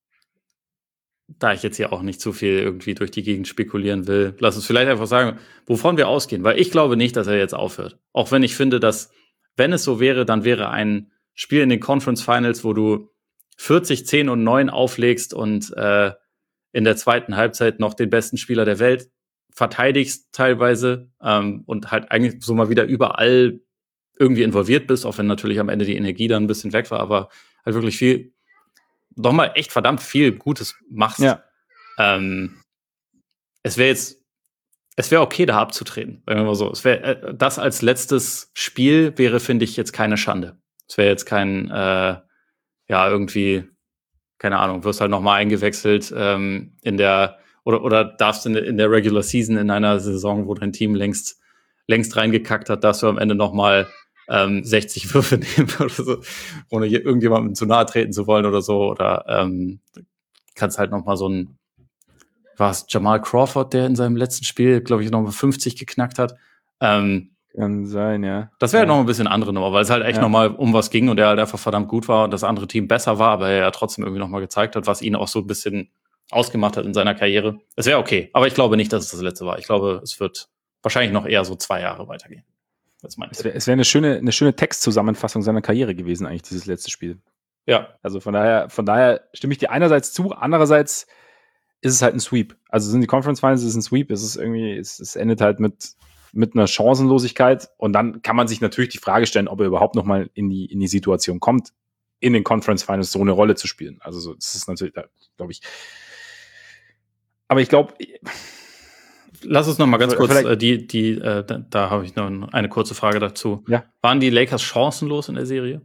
ich jetzt hier auch nicht zu viel irgendwie durch die Gegend spekulieren will, lass uns vielleicht einfach sagen, wovon wir ausgehen. Weil ich glaube nicht, dass er jetzt aufhört. Auch wenn ich finde, dass, wenn es so wäre, dann wäre ein Spiel in den Conference Finals, wo du 40, 10 und 9 auflegst und in der zweiten Halbzeit noch den besten Spieler der Welt verteidigst teilweise und halt eigentlich so mal wieder überall irgendwie involviert bist, auch wenn natürlich am Ende die Energie dann ein bisschen weg war, aber halt wirklich nochmal echt verdammt viel Gutes machst. Ja. Es wäre okay, da abzutreten, sagen wir mal so. Das als letztes Spiel wäre, finde ich, jetzt keine Schande. Es wäre jetzt kein irgendwie, keine Ahnung, wirst halt nochmal eingewechselt oder darfst in der Regular Season in einer Saison, wo dein Team längst reingekackt hat, darfst du am Ende nochmal 60 Würfe nehmen oder so, ohne irgendjemandem zu nahe treten zu wollen oder so. Oder kannst halt nochmal war es Jamal Crawford, der in seinem letzten Spiel, glaube ich, nochmal 50 geknackt hat. Kann sein, ja. Das wäre noch ein bisschen andere Nummer, weil es halt echt nochmal um was ging und er halt einfach verdammt gut war und das andere Team besser war, aber er ja trotzdem irgendwie nochmal gezeigt hat, was ihn auch so ein bisschen ausgemacht hat in seiner Karriere. Es wäre okay, aber ich glaube nicht, dass es das letzte war. Ich glaube, es wird wahrscheinlich noch eher so 2 Jahre weitergehen. Das meine ich. Es wäre eine schöne Textzusammenfassung seiner Karriere gewesen, eigentlich, dieses letzte Spiel. Ja. Also von daher stimme ich dir einerseits zu, andererseits ist es halt ein Sweep. Also sind die Conference Finals, ist ein Sweep, es endet halt mit einer Chancenlosigkeit und dann kann man sich natürlich die Frage stellen, ob er überhaupt noch mal in die Situation kommt, in den Conference Finals so eine Rolle zu spielen. Also das ist natürlich, glaube ich. Aber ich glaube, lass uns noch mal ganz kurz, da habe ich noch eine kurze Frage dazu. Ja. Waren die Lakers chancenlos in der Serie?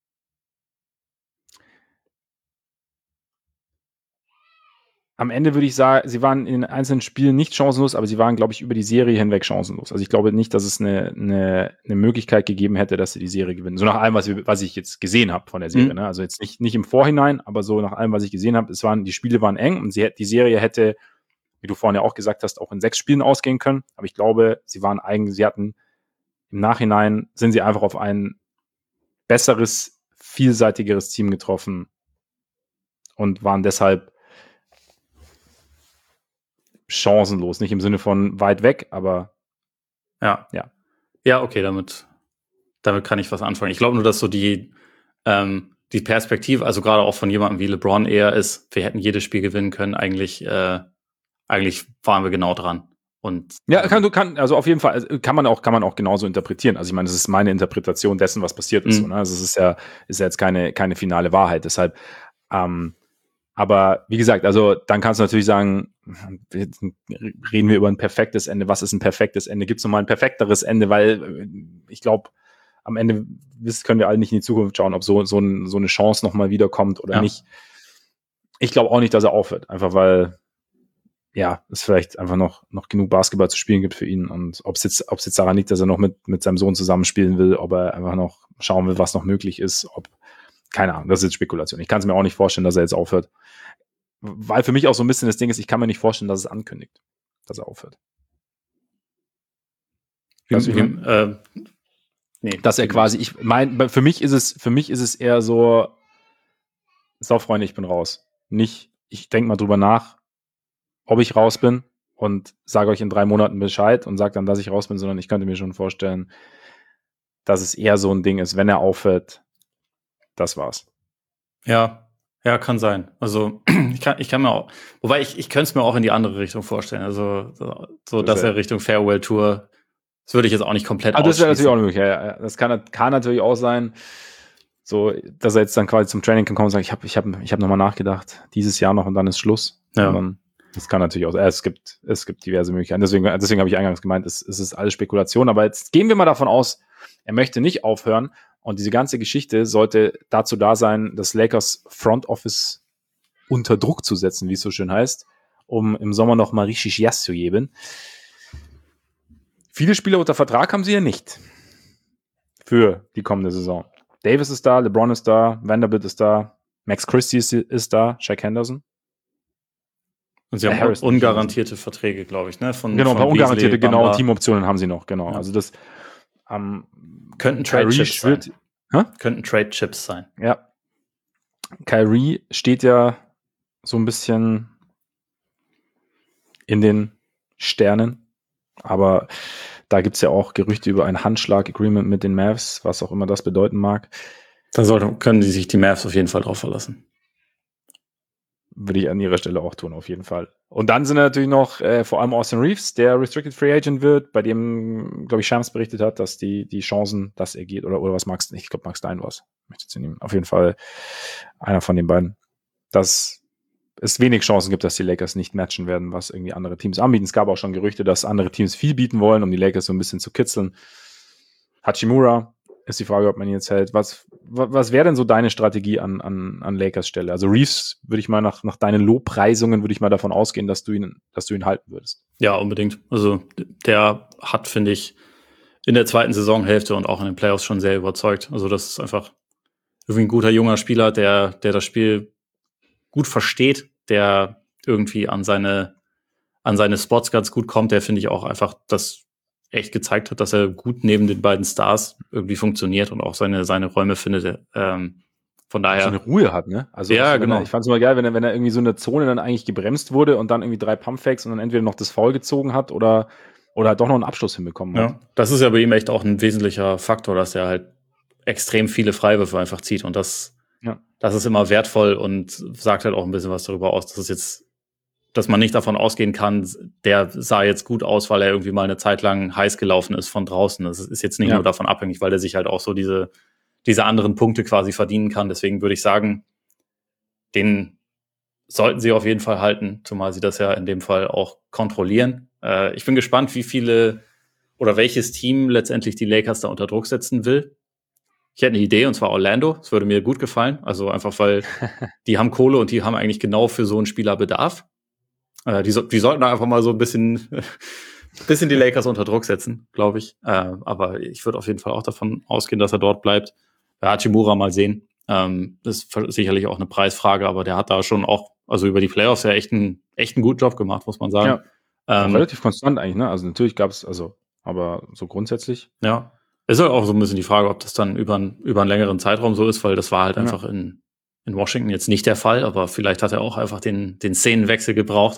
Am Ende würde ich sagen, sie waren in den einzelnen Spielen nicht chancenlos, aber sie waren, glaube ich, über die Serie hinweg chancenlos. Also ich glaube nicht, dass es eine Möglichkeit gegeben hätte, dass sie die Serie gewinnen. So nach allem, was ich jetzt gesehen habe von der Serie. Ne? Also jetzt nicht im Vorhinein, aber so nach allem, was ich gesehen habe, die Spiele waren eng und die Serie hätte, wie du vorhin ja auch gesagt hast, auch in 6 Spielen ausgehen können. Aber ich glaube, sie hatten im Nachhinein, sind sie einfach auf ein besseres, vielseitigeres Team getroffen und waren deshalb chancenlos. Nicht im Sinne von weit weg, aber ja. Ja, okay, damit kann ich was anfangen. Ich glaube nur, dass so die Perspektive, also gerade auch von jemandem wie LeBron eher ist, wir hätten jedes Spiel gewinnen können, eigentlich waren wir genau dran. Und ja, also auf jeden Fall kann man auch genauso interpretieren. Also ich meine, das ist meine Interpretation dessen, was passiert ist. So, ne? Also es ist ja jetzt keine finale Wahrheit. Deshalb, aber wie gesagt, also dann kannst du natürlich sagen, reden wir über ein perfektes Ende. Was ist ein perfektes Ende? Gibt es nochmal ein perfekteres Ende? Weil ich glaube, am Ende können wir alle nicht in die Zukunft schauen, ob so eine Chance nochmal wiederkommt oder nicht. Ich glaube auch nicht, dass er aufhört, einfach weil es vielleicht einfach noch genug Basketball zu spielen gibt für ihn und ob es jetzt daran liegt, dass er noch mit seinem Sohn zusammenspielen will, ob er einfach noch schauen will, was noch möglich ist, keine Ahnung, das ist jetzt Spekulation. Ich kann es mir auch nicht vorstellen, dass er jetzt aufhört. Weil für mich auch so ein bisschen das Ding ist, ich kann mir nicht vorstellen, dass es ankündigt, dass er aufhört. Nee, dass er quasi, für mich ist es eher so, Freunde, ich bin raus. Nicht, ich denke mal drüber nach, ob ich raus bin und sage euch in 3 Monaten Bescheid und sage dann, dass ich raus bin, sondern ich könnte mir schon vorstellen, dass es eher so ein Ding ist, wenn er aufhört, das war's. Ja, kann sein. Also ich kann mir auch, wobei ich könnte es mir auch in die andere Richtung vorstellen. Also so dass er Richtung Farewell Tour, das würde ich jetzt auch nicht komplett ausschließen. Das wäre natürlich auch möglich. Ja. Das kann natürlich auch sein, so, dass er jetzt dann quasi zum Training kann kommen und sagt, ich hab nochmal nachgedacht, dieses Jahr noch und dann ist Schluss. Ja. Und dann, das kann natürlich auch sein. Es gibt diverse Möglichkeiten. Deswegen habe ich eingangs gemeint, es ist alles Spekulation. Aber jetzt gehen wir mal davon aus, er möchte nicht aufhören. Und diese ganze Geschichte sollte dazu da sein, das Lakers Front Office unter Druck zu setzen, wie es so schön heißt, um im Sommer noch mal richtig Gas zu geben. Viele Spieler unter Vertrag haben sie ja nicht für die kommende Saison. Davis ist da, LeBron ist da, Vanderbilt ist da, Max Christie ist da, Shaq Henderson. Und sie haben ungarantierte Verträge, glaube ich, ne? Ein paar ungarantierte, genau, und Teamoptionen haben sie noch, genau. Ja. Also das könnten Trade-Chips sein. Könnten Trade-Chips sein. Ja. Kyrie steht ja so ein bisschen in den Sternen, aber da gibt es ja auch Gerüchte über ein Handschlag-Agreement mit den Mavs, was auch immer das bedeuten mag. Da können sich die Mavs auf jeden Fall drauf verlassen. Würde ich an ihrer Stelle auch tun, auf jeden Fall. Und dann sind natürlich noch vor allem Austin Reeves, der Restricted Free Agent wird, bei dem, glaube ich, Shams berichtet hat, dass die Chancen, dass er geht, oder was Max, ich glaube, Max Stein war es. Auf jeden Fall einer von den beiden. Dass es wenig Chancen gibt, dass die Lakers nicht matchen werden, was irgendwie andere Teams anbieten. Es gab auch schon Gerüchte, dass andere Teams viel bieten wollen, um die Lakers so ein bisschen zu kitzeln. Hachimura ist die Frage, ob man ihn jetzt hält. Was wäre denn so deine Strategie an Lakers Stelle? Also Reeves würde ich mal nach deinen Lobpreisungen würde ich mal davon ausgehen, dass du ihn halten würdest. Ja, unbedingt. Also der hat, finde ich, in der zweiten Saisonhälfte und auch in den Playoffs schon sehr überzeugt. Also das ist einfach irgendwie ein guter junger Spieler, der das Spiel gut versteht, der irgendwie an seine Spots ganz gut kommt, der, finde ich, auch einfach das echt gezeigt hat, dass er gut neben den beiden Stars irgendwie funktioniert und auch seine Räume findet. Von daher. So eine Ruhe hat, ne? Also ja, genau. Ich fand es immer geil, wenn er irgendwie so eine Zone dann eigentlich gebremst wurde und dann irgendwie 3 Pumpfakes und dann entweder noch das Foul gezogen hat oder halt doch noch einen Abschluss hinbekommen hat. Ja, das ist ja bei ihm echt auch ein wesentlicher Faktor, dass er halt extrem viele Freiwürfe einfach zieht und das ist immer wertvoll und sagt halt auch ein bisschen was darüber aus, dass man nicht davon ausgehen kann, der sah jetzt gut aus, weil er irgendwie mal eine Zeit lang heiß gelaufen ist von draußen. Das ist jetzt nicht nur davon abhängig, weil der sich halt auch so diese anderen Punkte quasi verdienen kann. Deswegen würde ich sagen, den sollten sie auf jeden Fall halten, zumal sie das ja in dem Fall auch kontrollieren. Ich bin gespannt, wie viele oder welches Team letztendlich die Lakers da unter Druck setzen will. Ich hätte eine Idee, und zwar Orlando. Das würde mir gut gefallen. Also einfach, weil die haben Kohle und die haben eigentlich genau für so einen Spieler Bedarf. Die sollten da einfach mal so ein bisschen die Lakers unter Druck setzen, glaube ich. Aber ich würde auf jeden Fall auch davon ausgehen, dass er dort bleibt. Bei Hachimura mal sehen. Das ist sicherlich auch eine Preisfrage, aber der hat da schon auch, also über die Playoffs ja echt einen guten Job gemacht, muss man sagen. Ja, relativ konstant eigentlich, ne? Also natürlich gab es, aber so grundsätzlich. Ja, ist halt auch so ein bisschen die Frage, ob das dann über einen längeren Zeitraum so ist, weil das war halt einfach in Washington jetzt nicht der Fall, aber vielleicht hat er auch einfach den Szenenwechsel gebraucht.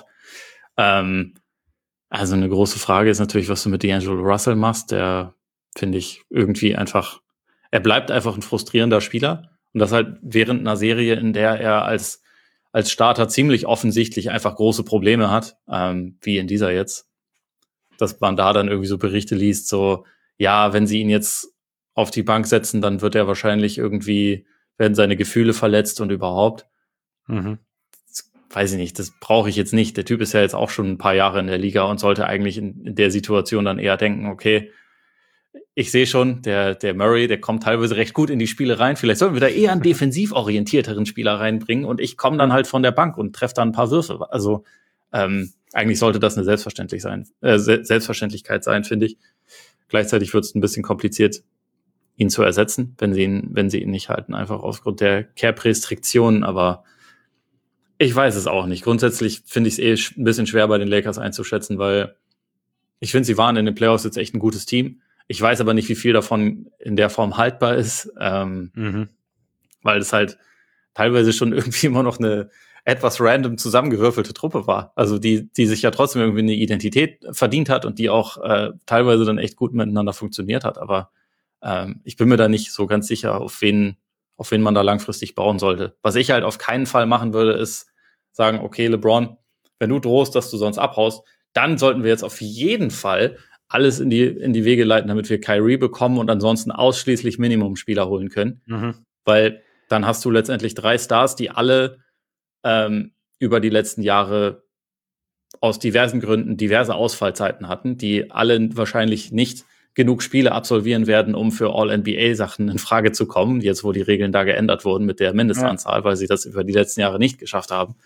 Also eine große Frage ist natürlich, was du mit D'Angelo Russell machst. Der, finde ich, irgendwie einfach, er bleibt einfach ein frustrierender Spieler. Und das halt während einer Serie, in der er als Starter ziemlich offensichtlich einfach große Probleme hat, wie in dieser jetzt. Dass man da dann irgendwie so Berichte liest, so, ja, wenn sie ihn jetzt auf die Bank setzen, dann wird er wahrscheinlich werden seine Gefühle verletzt und überhaupt. Weiß ich nicht, das brauche ich jetzt nicht. Der Typ ist ja jetzt auch schon ein paar Jahre in der Liga und sollte eigentlich in der Situation dann eher denken, okay, ich sehe schon, der Murray, der kommt teilweise recht gut in die Spiele rein. Vielleicht sollten wir da eher einen defensiv orientierteren Spieler reinbringen und ich komme dann halt von der Bank und treffe dann ein paar Würfe. Also eigentlich sollte das eine Selbstverständlichkeit sein, finde ich. Gleichzeitig wird es ein bisschen kompliziert, ihn zu ersetzen, wenn sie ihn nicht halten, einfach aufgrund der Cap-Restriktionen. Aber ich weiß es auch nicht. Grundsätzlich finde ich es ein bisschen schwer, bei den Lakers einzuschätzen, weil ich finde, sie waren in den Playoffs jetzt echt ein gutes Team. Ich weiß aber nicht, wie viel davon in der Form haltbar ist, weil es halt teilweise schon irgendwie immer noch eine etwas random zusammengewürfelte Truppe war. Also die sich ja trotzdem irgendwie eine Identität verdient hat und die auch teilweise dann echt gut miteinander funktioniert hat. Aber ich bin mir da nicht so ganz sicher, auf wen man da langfristig bauen sollte. Was ich halt auf keinen Fall machen würde, ist sagen, okay, LeBron, wenn du drohst, dass du sonst abhaust, dann sollten wir jetzt auf jeden Fall alles in die Wege leiten, damit wir Kyrie bekommen und ansonsten ausschließlich Minimum-Spieler holen können. Weil dann hast du letztendlich 3 Stars, die alle über die letzten Jahre aus diversen Gründen diverse Ausfallzeiten hatten, die alle wahrscheinlich nicht genug Spiele absolvieren werden, um für All-NBA-Sachen in Frage zu kommen, jetzt wo die Regeln da geändert wurden mit der Mindestanzahl, weil sie das über die letzten Jahre nicht geschafft haben.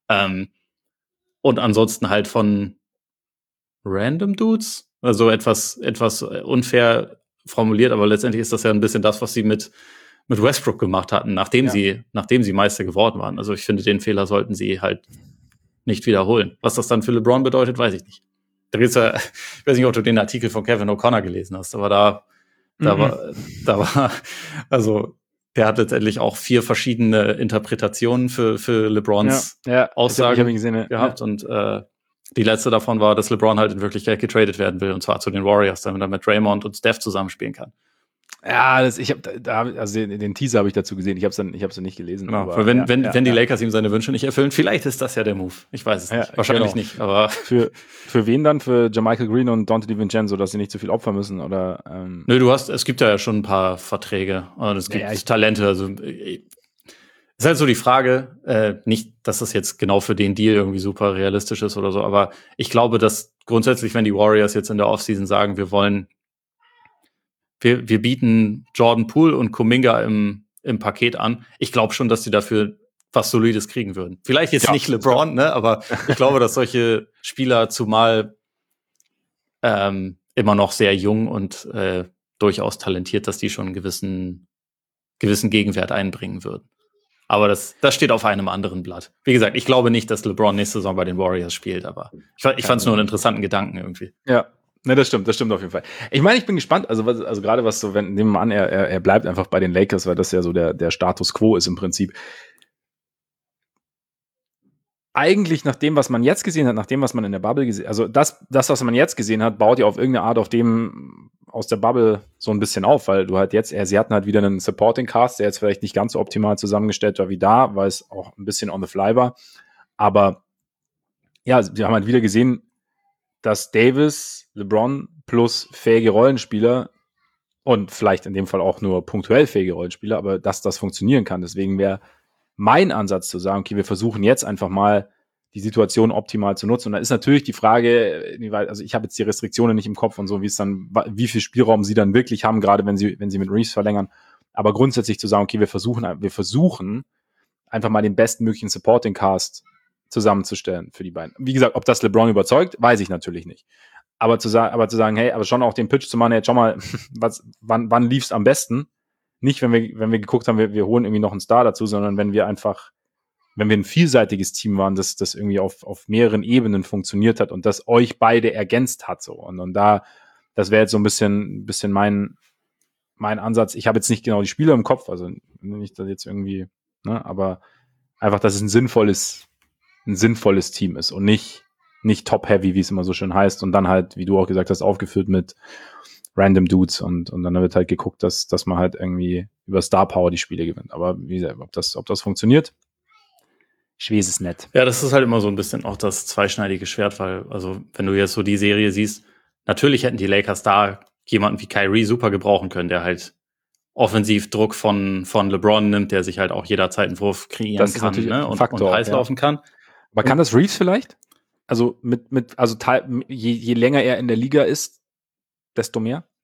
Und ansonsten halt von Random Dudes, also etwas unfair formuliert, aber letztendlich ist das ja ein bisschen das, was sie mit Westbrook gemacht hatten, nachdem sie Meister geworden waren. Also ich finde, den Fehler sollten sie halt nicht wiederholen. Was das dann für LeBron bedeutet, weiß ich nicht. Da gibt's ja, ich weiß nicht, ob du den Artikel von Kevin O'Connor gelesen hast, aber da war, also der hat letztendlich auch 4 verschiedene Interpretationen für LeBrons Aussagen ich hab ihn gesehen, gehabt und die letzte davon war, dass LeBron halt in Wirklichkeit getradet werden will, und zwar zu den Warriors, damit er mit Draymond und Steph zusammenspielen kann. Ja, den Teaser habe ich dazu gesehen. Ich hab's dann nicht gelesen. Genau, aber wenn die Lakers ihm seine Wünsche nicht erfüllen, vielleicht ist das ja der Move. Ich weiß es nicht. Wahrscheinlich nicht. Aber für wen dann? Für JaMychal Green und Dante DiVincenzo, dass sie nicht zu viel opfern müssen? Oder? Nö, es gibt ja schon ein paar Verträge und es gibt Talente. Also ist halt so die Frage, nicht, dass das jetzt genau für den Deal irgendwie super realistisch ist oder so, aber ich glaube, dass grundsätzlich, wenn die Warriors jetzt in der Offseason sagen, wir bieten Jordan Poole und Kuminga im Paket an. Ich glaube schon, dass die dafür was Solides kriegen würden. Vielleicht jetzt nicht LeBron, ne? Aber ich glaube, dass solche Spieler zumal immer noch sehr jung und durchaus talentiert, dass die schon einen gewissen Gegenwert einbringen würden. Aber das steht auf einem anderen Blatt. Wie gesagt, ich glaube nicht, dass LeBron nächste Saison bei den Warriors spielt, aber ich fand es nur einen interessanten Gedanken irgendwie. Ja. Ne, das stimmt auf jeden Fall. Ich meine, ich bin gespannt, also gerade was so, nehmen wir mal an, er bleibt einfach bei den Lakers, weil das ja so der Status quo ist im Prinzip. Eigentlich nach dem, was man jetzt gesehen hat, nach dem, was man in der Bubble gesehen hat, also das, was man jetzt gesehen hat, baut ja auf irgendeine Art aus der Bubble so ein bisschen auf, weil du halt sie hatten halt wieder einen Supporting Cast, der jetzt vielleicht nicht ganz so optimal zusammengestellt war wie da, weil es auch ein bisschen on the fly war. Aber ja, wir haben halt wieder gesehen, dass Davis, LeBron plus fähige Rollenspieler und vielleicht in dem Fall auch nur punktuell fähige Rollenspieler, aber dass das funktionieren kann. Deswegen wäre mein Ansatz zu sagen, okay, wir versuchen jetzt einfach mal die Situation optimal zu nutzen. Und da ist natürlich die Frage, also ich habe jetzt die Restriktionen nicht im Kopf und so, wie viel Spielraum sie dann wirklich haben, gerade wenn sie mit Reeves verlängern. Aber grundsätzlich zu sagen, okay, wir versuchen einfach mal den bestmöglichen Supporting Cast zusammenzustellen für die beiden. Wie gesagt, ob das LeBron überzeugt, weiß ich natürlich nicht. Aber zu sagen, hey, aber schon auch den Pitch zu machen, hey, schau mal, wann lief's am besten? Nicht, wenn wir geguckt haben, wir holen irgendwie noch einen Star dazu, sondern wenn wir ein vielseitiges Team waren, das irgendwie auf mehreren Ebenen funktioniert hat und das euch beide ergänzt hat, so. Und das wäre jetzt so ein bisschen mein Ansatz. Ich habe jetzt nicht genau die Spieler im Kopf, also nicht, dass jetzt irgendwie, ne, aber einfach, dass es ein sinnvolles Team ist und nicht top-heavy, wie es immer so schön heißt, und dann halt, wie du auch gesagt hast, aufgefüllt mit random Dudes und dann wird halt geguckt, dass man halt irgendwie über Star Power die Spiele gewinnt. Aber wie gesagt, ob das funktioniert, ich weiß es nicht. Ja, das ist halt immer so ein bisschen auch das zweischneidige Schwert, weil, also, wenn du jetzt so die Serie siehst, natürlich hätten die Lakers da jemanden wie Kyrie super gebrauchen können, der halt offensiv Druck von LeBron nimmt, der sich halt auch jederzeit einen Wurf kreieren kann, ne? und heiß laufen kann. Aber kann das Reeves vielleicht? Also je länger er in der Liga ist, desto mehr?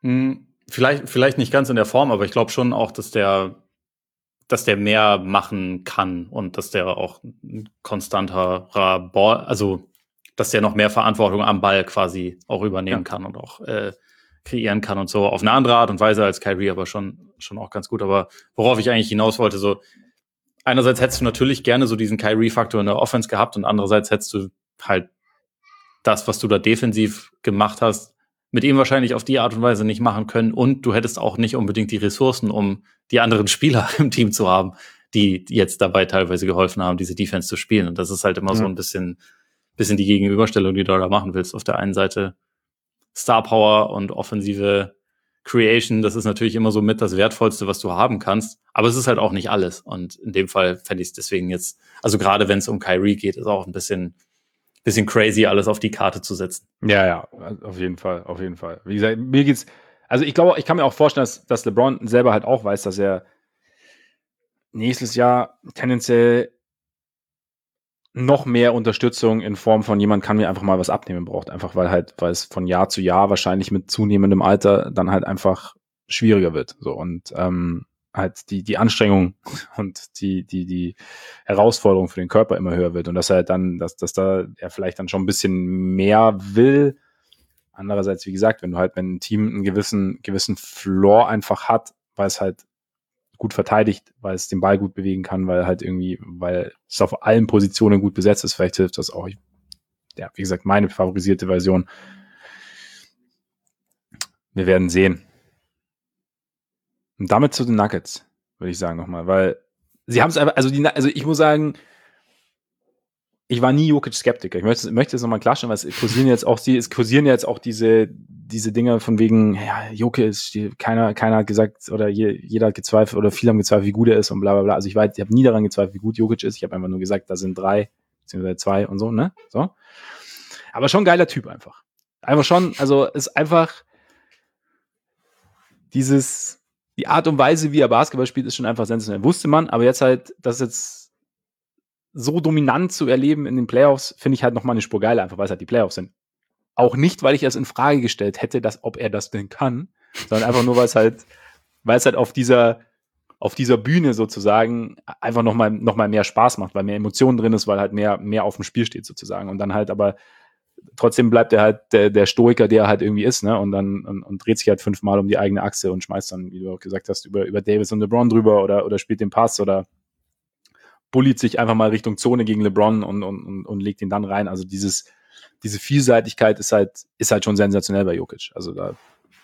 Vielleicht nicht ganz in der Form, aber ich glaube schon auch, dass der mehr machen kann und dass der auch ein konstanterer Ball, also dass der noch mehr Verantwortung am Ball quasi auch übernehmen kann und auch kreieren kann und so. Auf eine andere Art und Weise als Kyrie, aber schon auch ganz gut. Aber worauf ich eigentlich hinaus wollte, so einerseits hättest du natürlich gerne so diesen Kyrie-Faktor in der Offense gehabt und andererseits hättest du halt das, was du da defensiv gemacht hast, mit ihm wahrscheinlich auf die Art und Weise nicht machen können und du hättest auch nicht unbedingt die Ressourcen, um die anderen Spieler im Team zu haben, die jetzt dabei teilweise geholfen haben, diese Defense zu spielen. Und das ist halt immer so ein bisschen die Gegenüberstellung, die du da machen willst. Auf der einen Seite Star Power und offensive Creation, das ist natürlich immer so mit das Wertvollste, was du haben kannst. Aber es ist halt auch nicht alles. Und in dem Fall fände ich es deswegen jetzt, also gerade wenn es um Kyrie geht, ist auch ein bisschen crazy, alles auf die Karte zu setzen. Ja, auf jeden Fall. Wie gesagt, mir geht's, also ich glaube, ich kann mir auch vorstellen, dass LeBron selber halt auch weiß, dass er nächstes Jahr tendenziell noch mehr Unterstützung in Form von jemand kann mir einfach mal was abnehmen braucht. Einfach weil es von Jahr zu Jahr wahrscheinlich mit zunehmendem Alter dann halt einfach schwieriger wird. So und halt die Anstrengung und die Herausforderung für den Körper immer höher wird und dass er dann, dass da er vielleicht dann schon ein bisschen mehr will. Andererseits, wie gesagt, wenn ein Team einen gewissen Floor einfach hat, weil es halt gut verteidigt, weil es den Ball gut bewegen kann, weil es auf allen Positionen gut besetzt ist. Vielleicht hilft das auch. Ja, wie gesagt, meine favorisierte Version. Wir werden sehen. Und damit zu den Nuggets, würde ich sagen nochmal, weil sie haben es einfach, also ich muss sagen, ich war nie Jokic-Skeptiker. Ich möchte es nochmal klarstellen, weil es kursieren jetzt auch diese Dinge von wegen, ja, Jokic, keiner hat gesagt, oder jeder hat gezweifelt, oder viele haben gezweifelt, wie gut er ist und bla bla bla. Also ich habe nie daran gezweifelt, wie gut Jokic ist. Ich habe einfach nur gesagt, da sind 3, beziehungsweise 2 und so, ne? So. Aber schon ein geiler Typ einfach. Einfach schon, also ist einfach die Art und Weise, wie er Basketball spielt, ist schon einfach sensationell. Wusste man, aber jetzt halt, das jetzt so dominant zu erleben in den Playoffs, finde ich halt nochmal eine Spur geiler, einfach weil es halt die Playoffs sind. Auch nicht, weil ich es in Frage gestellt hätte, ob er das denn kann, sondern einfach nur, weil es halt auf dieser Bühne sozusagen einfach noch mal mehr Spaß macht, weil mehr Emotionen drin ist, weil halt mehr auf dem Spiel steht sozusagen. Und dann halt aber trotzdem bleibt er halt der Stoiker, der er halt irgendwie ist, ne? Und dann und dreht sich halt 5-mal um die eigene Achse und schmeißt dann, wie du auch gesagt hast, über Davis und LeBron drüber oder spielt den Pass oder bulliert sich einfach mal Richtung Zone gegen LeBron und legt ihn dann rein. Also diese Vielseitigkeit ist halt schon sensationell bei Jokic. Also da,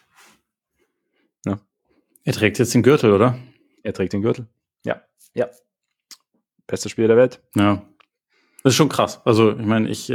ne? Er trägt jetzt den Gürtel, oder? Er trägt den Gürtel. Ja. Bester Spieler der Welt. Ja. Das ist schon krass. Also, ich meine, ich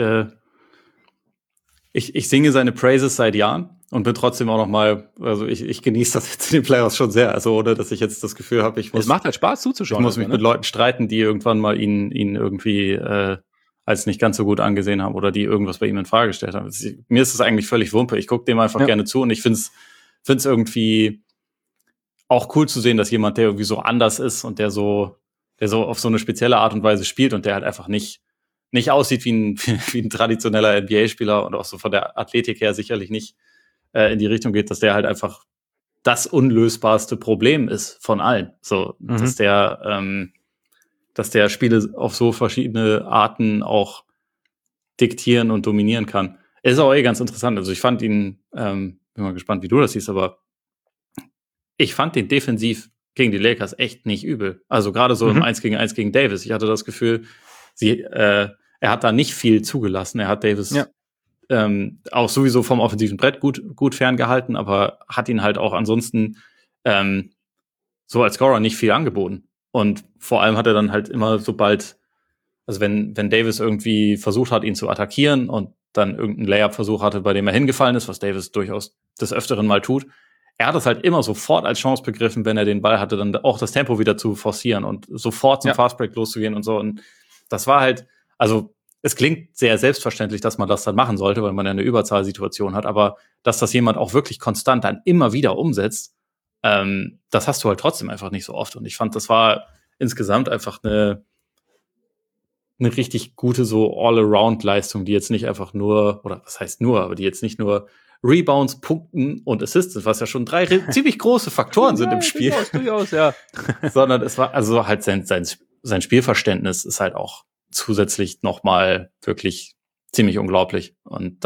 singe seine Praises seit Jahren und bin trotzdem auch noch mal, also ich genieße das jetzt in den Playoffs schon sehr, also ohne, dass ich jetzt das Gefühl habe, es macht halt Spaß zuzuschauen. Ich muss mich mit Leuten streiten, die irgendwann mal ihn irgendwie als nicht ganz so gut angesehen haben oder die irgendwas bei ihm in Frage gestellt haben. Mir ist das eigentlich völlig Wumpe. Ich gucke dem einfach gerne zu und ich find's irgendwie auch cool zu sehen, dass jemand, der irgendwie so anders ist und der so auf so eine spezielle Art und Weise spielt und der halt einfach nicht aussieht wie ein traditioneller NBA-Spieler und auch so von der Athletik her sicherlich nicht in die Richtung geht, dass der halt einfach das unlösbarste Problem ist von allen. So, dass der Spiele auf so verschiedene Arten auch diktieren und dominieren kann. Ist auch ganz interessant. Also ich fand ihn, bin mal gespannt, wie du das siehst, aber ich fand den defensiv gegen die Lakers echt nicht übel. Also gerade so im 1 gegen 1 gegen Davis. Ich hatte das Gefühl, er hat da nicht viel zugelassen. Er hat Davis auch sowieso vom offensiven Brett gut ferngehalten, aber hat ihn halt auch ansonsten so als Scorer nicht viel angeboten. Und vor allem hat er dann halt immer sobald, also wenn Davis irgendwie versucht hat, ihn zu attackieren und dann irgendeinen Layup-Versuch hatte, bei dem er hingefallen ist, was Davis durchaus des Öfteren mal tut, er hat es halt immer sofort als Chance begriffen, wenn er den Ball hatte, dann auch das Tempo wieder zu forcieren und sofort zum Fastbreak loszugehen und so. Und das war halt, also es klingt sehr selbstverständlich, dass man das dann machen sollte, weil man ja eine Überzahlsituation hat, aber dass das jemand auch wirklich konstant dann immer wieder umsetzt, das hast du halt trotzdem einfach nicht so oft. Und ich fand, das war insgesamt einfach eine richtig gute so All-Around-Leistung, die jetzt nicht einfach nur, oder was heißt nur, aber die jetzt nicht nur Rebounds, Punkten und Assists, was ja schon 3 ziemlich große Faktoren sind im Spiel. Durchaus, ja. Sondern es war also halt sein Spielverständnis ist halt auch zusätzlich nochmal wirklich ziemlich unglaublich. Und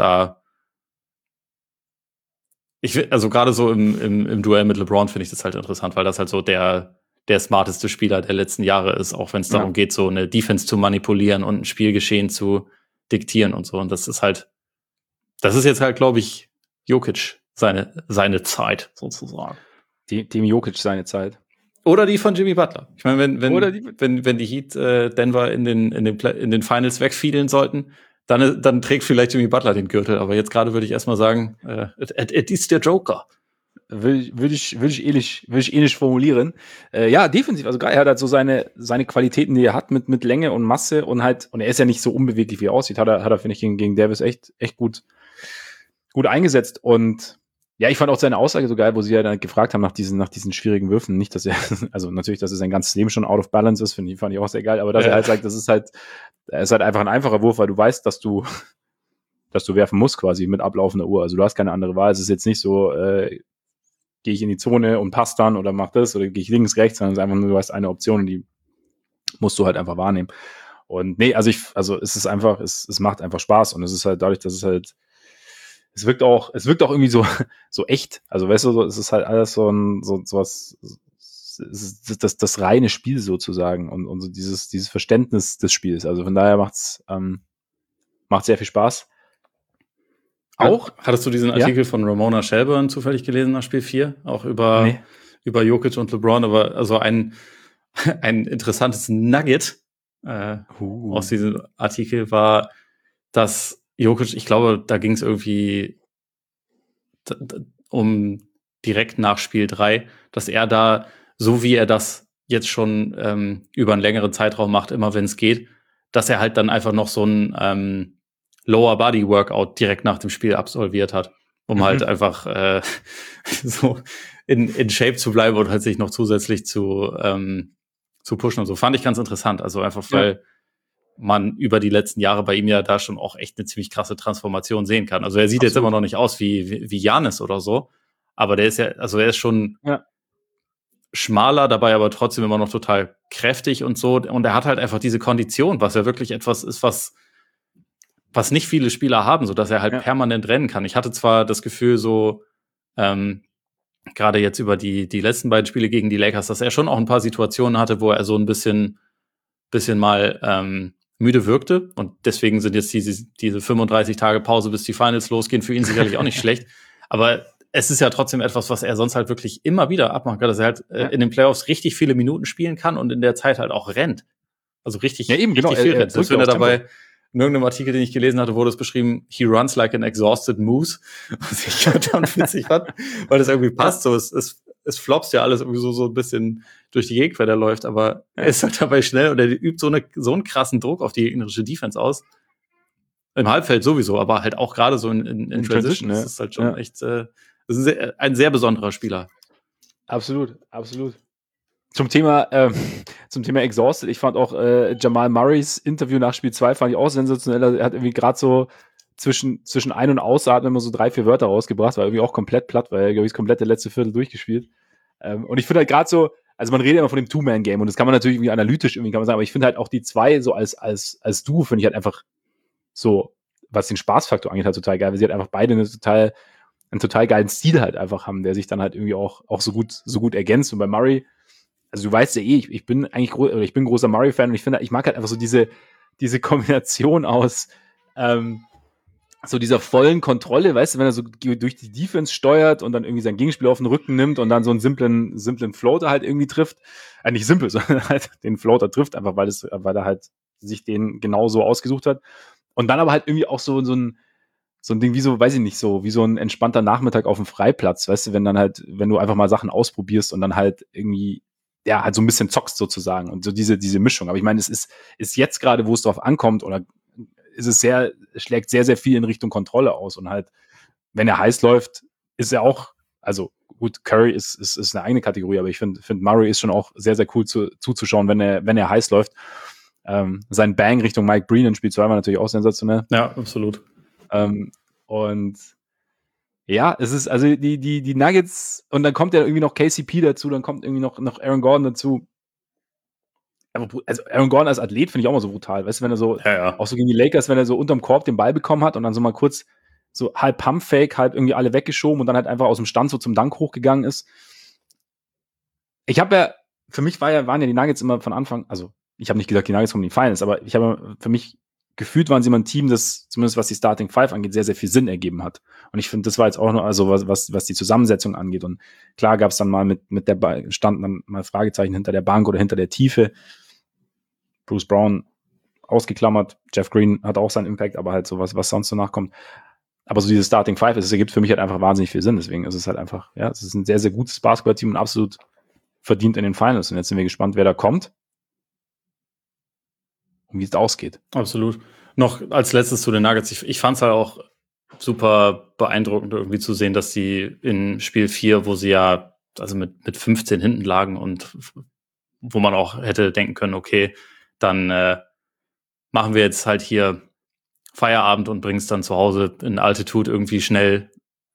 also gerade so im Duell mit LeBron finde ich das halt interessant, weil das halt so der smarteste Spieler der letzten Jahre ist, auch wenn es darum geht, so eine Defense zu manipulieren und ein Spielgeschehen zu diktieren und so. Und das ist jetzt halt, glaube ich, Jokic seine Zeit sozusagen. Dem Jokic seine Zeit. Oder die von Jimmy Butler. Ich meine, wenn die Heat Denver in den Finals wegfiedeln sollten, dann trägt vielleicht Jimmy Butler den Gürtel. Aber jetzt gerade würde ich erstmal sagen, es ist der Joker. Würde ich ähnlich formulieren. Ja, defensiv, also er hat halt so seine Qualitäten, die er hat mit Länge und Masse und er ist ja nicht so unbeweglich, wie er aussieht, hat er finde ich, gegen Davis echt gut eingesetzt. Und ja, ich fand auch seine Aussage so geil, wo sie ja dann gefragt haben nach diesen schwierigen Würfen. Nicht, dass er, also natürlich, dass er sein ganzes Leben schon out of balance ist, fand ich auch sehr geil, aber dass er halt sagt, er ist halt einfach ein einfacher Wurf, weil du weißt, dass du werfen musst quasi mit ablaufender Uhr. Also du hast keine andere Wahl. Es ist jetzt nicht so, gehe ich in die Zone und passe dann oder mach das oder gehe ich links, rechts, sondern es ist einfach nur, du hast eine Option und die musst du halt einfach wahrnehmen. Und nee, es macht einfach Spaß und es ist halt dadurch, dass es halt, es wirkt auch irgendwie so echt. Also weißt du, es ist halt alles so was, das reine Spiel sozusagen und so dieses Verständnis des Spiels. Also von daher macht sehr viel Spaß. Auch? Hattest du diesen Artikel von Ramona Shelburne zufällig gelesen nach Spiel 4? Auch über Jokic und LeBron, aber also ein interessantes Nugget aus diesem Artikel war, dass Jokic, ich glaube, da ging es irgendwie um direkt nach Spiel 3, dass er da, so wie er das jetzt schon über einen längeren Zeitraum macht, immer wenn es geht, dass er halt dann einfach noch so ein Lower Body Workout direkt nach dem Spiel absolviert hat, um halt einfach so in Shape zu bleiben und halt sich noch zusätzlich zu pushen und so. Fand ich ganz interessant. Also einfach, weil man über die letzten Jahre bei ihm ja da schon auch echt eine ziemlich krasse Transformation sehen kann. Also er sieht jetzt immer noch nicht aus wie Giannis oder so, aber er ist schon schmaler, dabei aber trotzdem immer noch total kräftig und so. Und er hat halt einfach diese Kondition, was ja wirklich etwas ist, was nicht viele Spieler haben, so dass er halt permanent rennen kann. Ich hatte zwar das Gefühl, so gerade jetzt über die letzten beiden Spiele gegen die Lakers, dass er schon auch ein paar Situationen hatte, wo er so ein bisschen mal müde wirkte. Und deswegen sind jetzt diese 35 Tage Pause, bis die Finals losgehen, für ihn sicherlich auch nicht schlecht. Aber es ist ja trotzdem etwas, was er sonst halt wirklich immer wieder abmachen kann, dass er halt in den Playoffs richtig viele Minuten spielen kann und in der Zeit halt auch rennt. Also richtig viel rennt. Selbst wenn er dabei in irgendeinem Artikel, den ich gelesen hatte, wurde es beschrieben, he runs like an exhausted moose, was ich dann witzig fand, weil das irgendwie passt. So, es flops ja alles irgendwie so ein bisschen durch die Gegend, wenn er läuft, aber er ist halt dabei schnell und er übt so einen krassen Druck auf die gegnerische Defense aus. Im Halbfeld sowieso, aber halt auch gerade so in Transition. Das ist halt schon echt, das ist ein sehr besonderer Spieler. Absolut. Zum Thema Exhausted, ich fand auch Jamal Murrays Interview nach Spiel 2 fand ich auch sensationell. Er hat irgendwie gerade so zwischen Ein- und Ausatmen immer so 3-4 Wörter rausgebracht, war irgendwie auch komplett platt, weil er, glaube ich, das komplette letzte Viertel durchgespielt. Und ich finde halt gerade so, also man redet immer von dem Two-Man-Game und das kann man natürlich irgendwie analytisch kann man sagen, aber ich finde halt auch die zwei so als Duo finde ich halt einfach so, was den Spaßfaktor angeht, halt total geil, weil sie halt einfach beide einen total geilen Stil halt einfach haben, der sich dann halt irgendwie auch so gut ergänzt. Und bei Murray, also du weißt ja ich bin eigentlich ich bin ein großer Murray-Fan und ich mag halt einfach so diese Kombination aus so dieser vollen Kontrolle, weißt du, wenn er so durch die Defense steuert und dann irgendwie sein Gegenspieler auf den Rücken nimmt und dann so einen simplen Floater halt irgendwie trifft. Nicht simpel, sondern halt den Floater trifft, einfach weil er halt sich den genauso ausgesucht hat. Und dann aber halt irgendwie auch so ein Ding wie so, weiß ich nicht, so wie so ein entspannter Nachmittag auf dem Freiplatz, weißt du, wenn du einfach mal Sachen ausprobierst und dann halt irgendwie halt so ein bisschen zockst sozusagen und so diese Mischung. Aber ich meine, es ist jetzt gerade, wo es drauf ankommt oder schlägt sehr, sehr viel in Richtung Kontrolle aus und halt, wenn er heiß läuft, ist er auch, also gut, Curry ist eine eigene Kategorie, aber ich finde Murray ist schon auch sehr, sehr cool zuzuschauen, wenn er heiß läuft. Sein Bang Richtung Mike Breen in Spiel 2 war natürlich auch sensationell. Ja, absolut. Und Ja, es ist, also die Nuggets, und dann kommt ja irgendwie noch KCP dazu, dann kommt irgendwie noch Aaron Gordon dazu. Also Aaron Gordon als Athlet finde ich auch mal so brutal. Weißt du, wenn er so, auch so gegen die Lakers, wenn er so unterm Korb den Ball bekommen hat und dann so mal kurz so halb Pump-Fake, halb irgendwie alle weggeschoben und dann halt einfach aus dem Stand so zum Dank hochgegangen ist. Ich habe ja, für mich waren ja die Nuggets immer von Anfang, also ich habe nicht gesagt, die Nuggets kommen in die Finals, aber ich habe für mich gefühlt waren sie immer ein Team, das zumindest was die Starting Five angeht, sehr, sehr viel Sinn ergeben hat. Und ich finde, das war jetzt auch nur, also was die Zusammensetzung angeht. Und klar gab es dann mal mit der standen dann mal Fragezeichen hinter der Bank oder hinter der Tiefe. Bruce Brown ausgeklammert, Jeff Green hat auch seinen Impact, aber halt sowas, was sonst so nachkommt. Aber so diese Starting Five, es ergibt für mich halt einfach wahnsinnig viel Sinn. Deswegen ist es halt einfach, ja, es ist ein sehr, sehr gutes Basketballteam und absolut verdient in den Finals. Und jetzt sind wir gespannt, wer da kommt und wie es ausgeht. Absolut. Noch als letztes zu den Nuggets. Ich fand es halt auch super beeindruckend irgendwie zu sehen, dass sie in Spiel 4, wo sie ja also mit 15 hinten lagen und wo man auch hätte denken können, okay, dann machen wir jetzt halt hier Feierabend und bringen es dann zu Hause in Altitude irgendwie schnell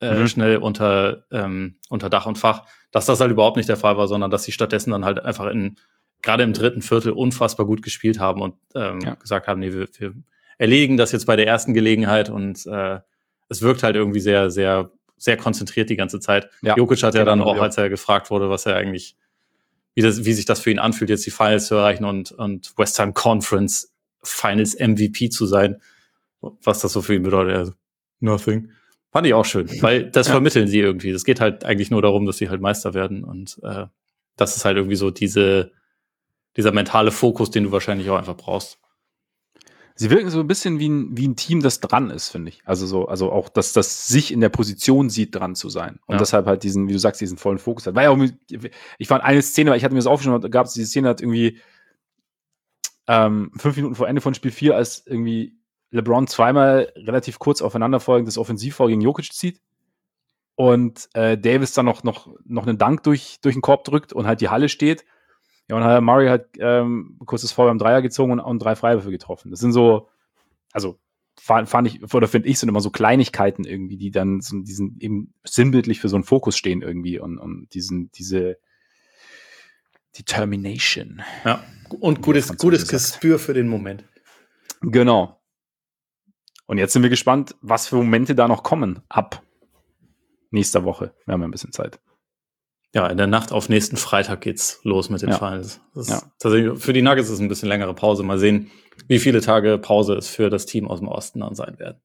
unter Dach und Fach, dass das halt überhaupt nicht der Fall war, sondern dass sie stattdessen dann halt einfach gerade im dritten Viertel unfassbar gut gespielt haben und gesagt haben, nee, wir erledigen das jetzt bei der ersten Gelegenheit und es wirkt halt irgendwie sehr, sehr, sehr konzentriert die ganze Zeit. Ja, Jokic hat ja dann auch, als er gefragt wurde, was er eigentlich, wie sich das für ihn anfühlt, jetzt die Finals zu erreichen und Western Conference Finals MVP zu sein, was das so für ihn bedeutet. Also, nothing. Fand ich auch schön, weil das vermitteln sie irgendwie. Es geht halt eigentlich nur darum, dass sie halt Meister werden und das ist halt irgendwie so dieser mentale Fokus, den du wahrscheinlich auch einfach brauchst. Sie wirken so ein bisschen wie ein Team, das dran ist, finde ich. Also auch, dass das sich in der Position sieht, dran zu sein. Und deshalb halt diesen, wie du sagst, diesen vollen Fokus hat. War ja auch, ich fand eine Szene, weil ich hatte mir das aufgeschrieben, da gab es diese Szene, hat irgendwie 5 Minuten vor Ende von Spiel 4, als irgendwie LeBron zweimal relativ kurz aufeinanderfolgendes Offensivfoul gegen Jokic zieht und Davis dann noch einen Dank durch den Korb drückt und halt die Halle steht. Ja, und Murray hat kurz das Foul beim Dreier gezogen und 3 Freiwürfe getroffen. Das sind so, also fand ich, oder finde ich, sind immer so Kleinigkeiten irgendwie, die dann so diesen eben sinnbildlich für so einen Fokus stehen irgendwie und diese Determination. Ja, und gutes Gespür für den Moment. Genau. Und jetzt sind wir gespannt, was für Momente da noch kommen ab nächster Woche. Wir haben ja ein bisschen Zeit. Ja, in der Nacht auf nächsten Freitag geht's los mit den Finals. Tatsächlich, für die Nuggets ist es ein bisschen längere Pause. Mal sehen, wie viele Tage Pause es für das Team aus dem Osten dann sein werden.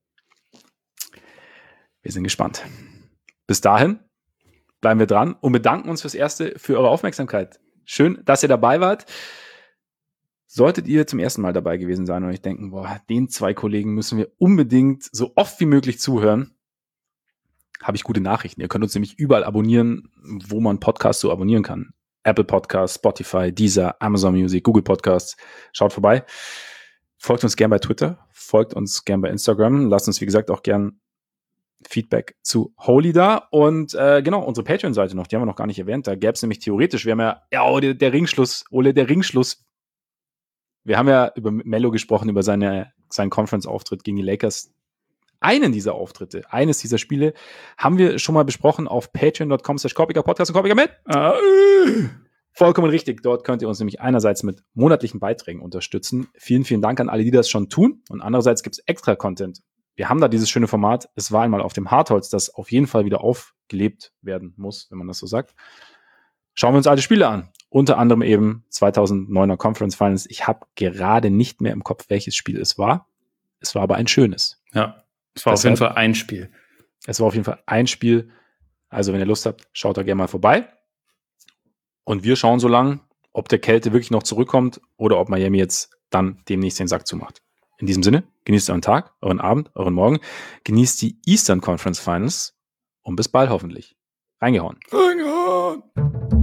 Wir sind gespannt. Bis dahin bleiben wir dran und bedanken uns fürs Erste für eure Aufmerksamkeit. Schön, dass ihr dabei wart. Solltet ihr zum ersten Mal dabei gewesen sein und euch denken, boah, den 2 Kollegen müssen wir unbedingt so oft wie möglich zuhören, habe ich gute Nachrichten. Ihr könnt uns nämlich überall abonnieren, wo man Podcasts so abonnieren kann. Apple Podcasts, Spotify, Deezer, Amazon Music, Google Podcasts. Schaut vorbei. Folgt uns gern bei Twitter, folgt uns gern bei Instagram. Lasst uns, wie gesagt, auch gern Feedback zu Holy da. Und genau, unsere Patreon-Seite noch, die haben wir noch gar nicht erwähnt. Da gäbe es nämlich theoretisch, wir haben der Ringschluss. Wir haben ja über Melo gesprochen, über seinen Conference-Auftritt gegen die Lakers. Eines dieser Spiele haben wir schon mal besprochen auf patreon.com/Korpiger-Podcast und Korpiger mit. Vollkommen richtig. Dort könnt ihr uns nämlich einerseits mit monatlichen Beiträgen unterstützen. Vielen, vielen Dank an alle, die das schon tun. Und andererseits gibt es extra Content. Wir haben da dieses schöne Format. Es war einmal auf dem Hartholz, das auf jeden Fall wieder aufgelebt werden muss, wenn man das so sagt. Schauen wir uns alte Spiele an. Unter anderem eben 2009er Conference Finals. Ich habe gerade nicht mehr im Kopf, welches Spiel es war. Es war aber ein schönes. Ja. Es war auf jeden Fall ein Spiel. Es war auf jeden Fall ein Spiel. Also, wenn ihr Lust habt, schaut da gerne mal vorbei. Und wir schauen so lang, ob der Kälte wirklich noch zurückkommt oder ob Miami jetzt dann demnächst den Sack zumacht. In diesem Sinne, genießt euren Tag, euren Abend, euren Morgen. Genießt die Eastern Conference Finals und bis bald hoffentlich. Reingehauen.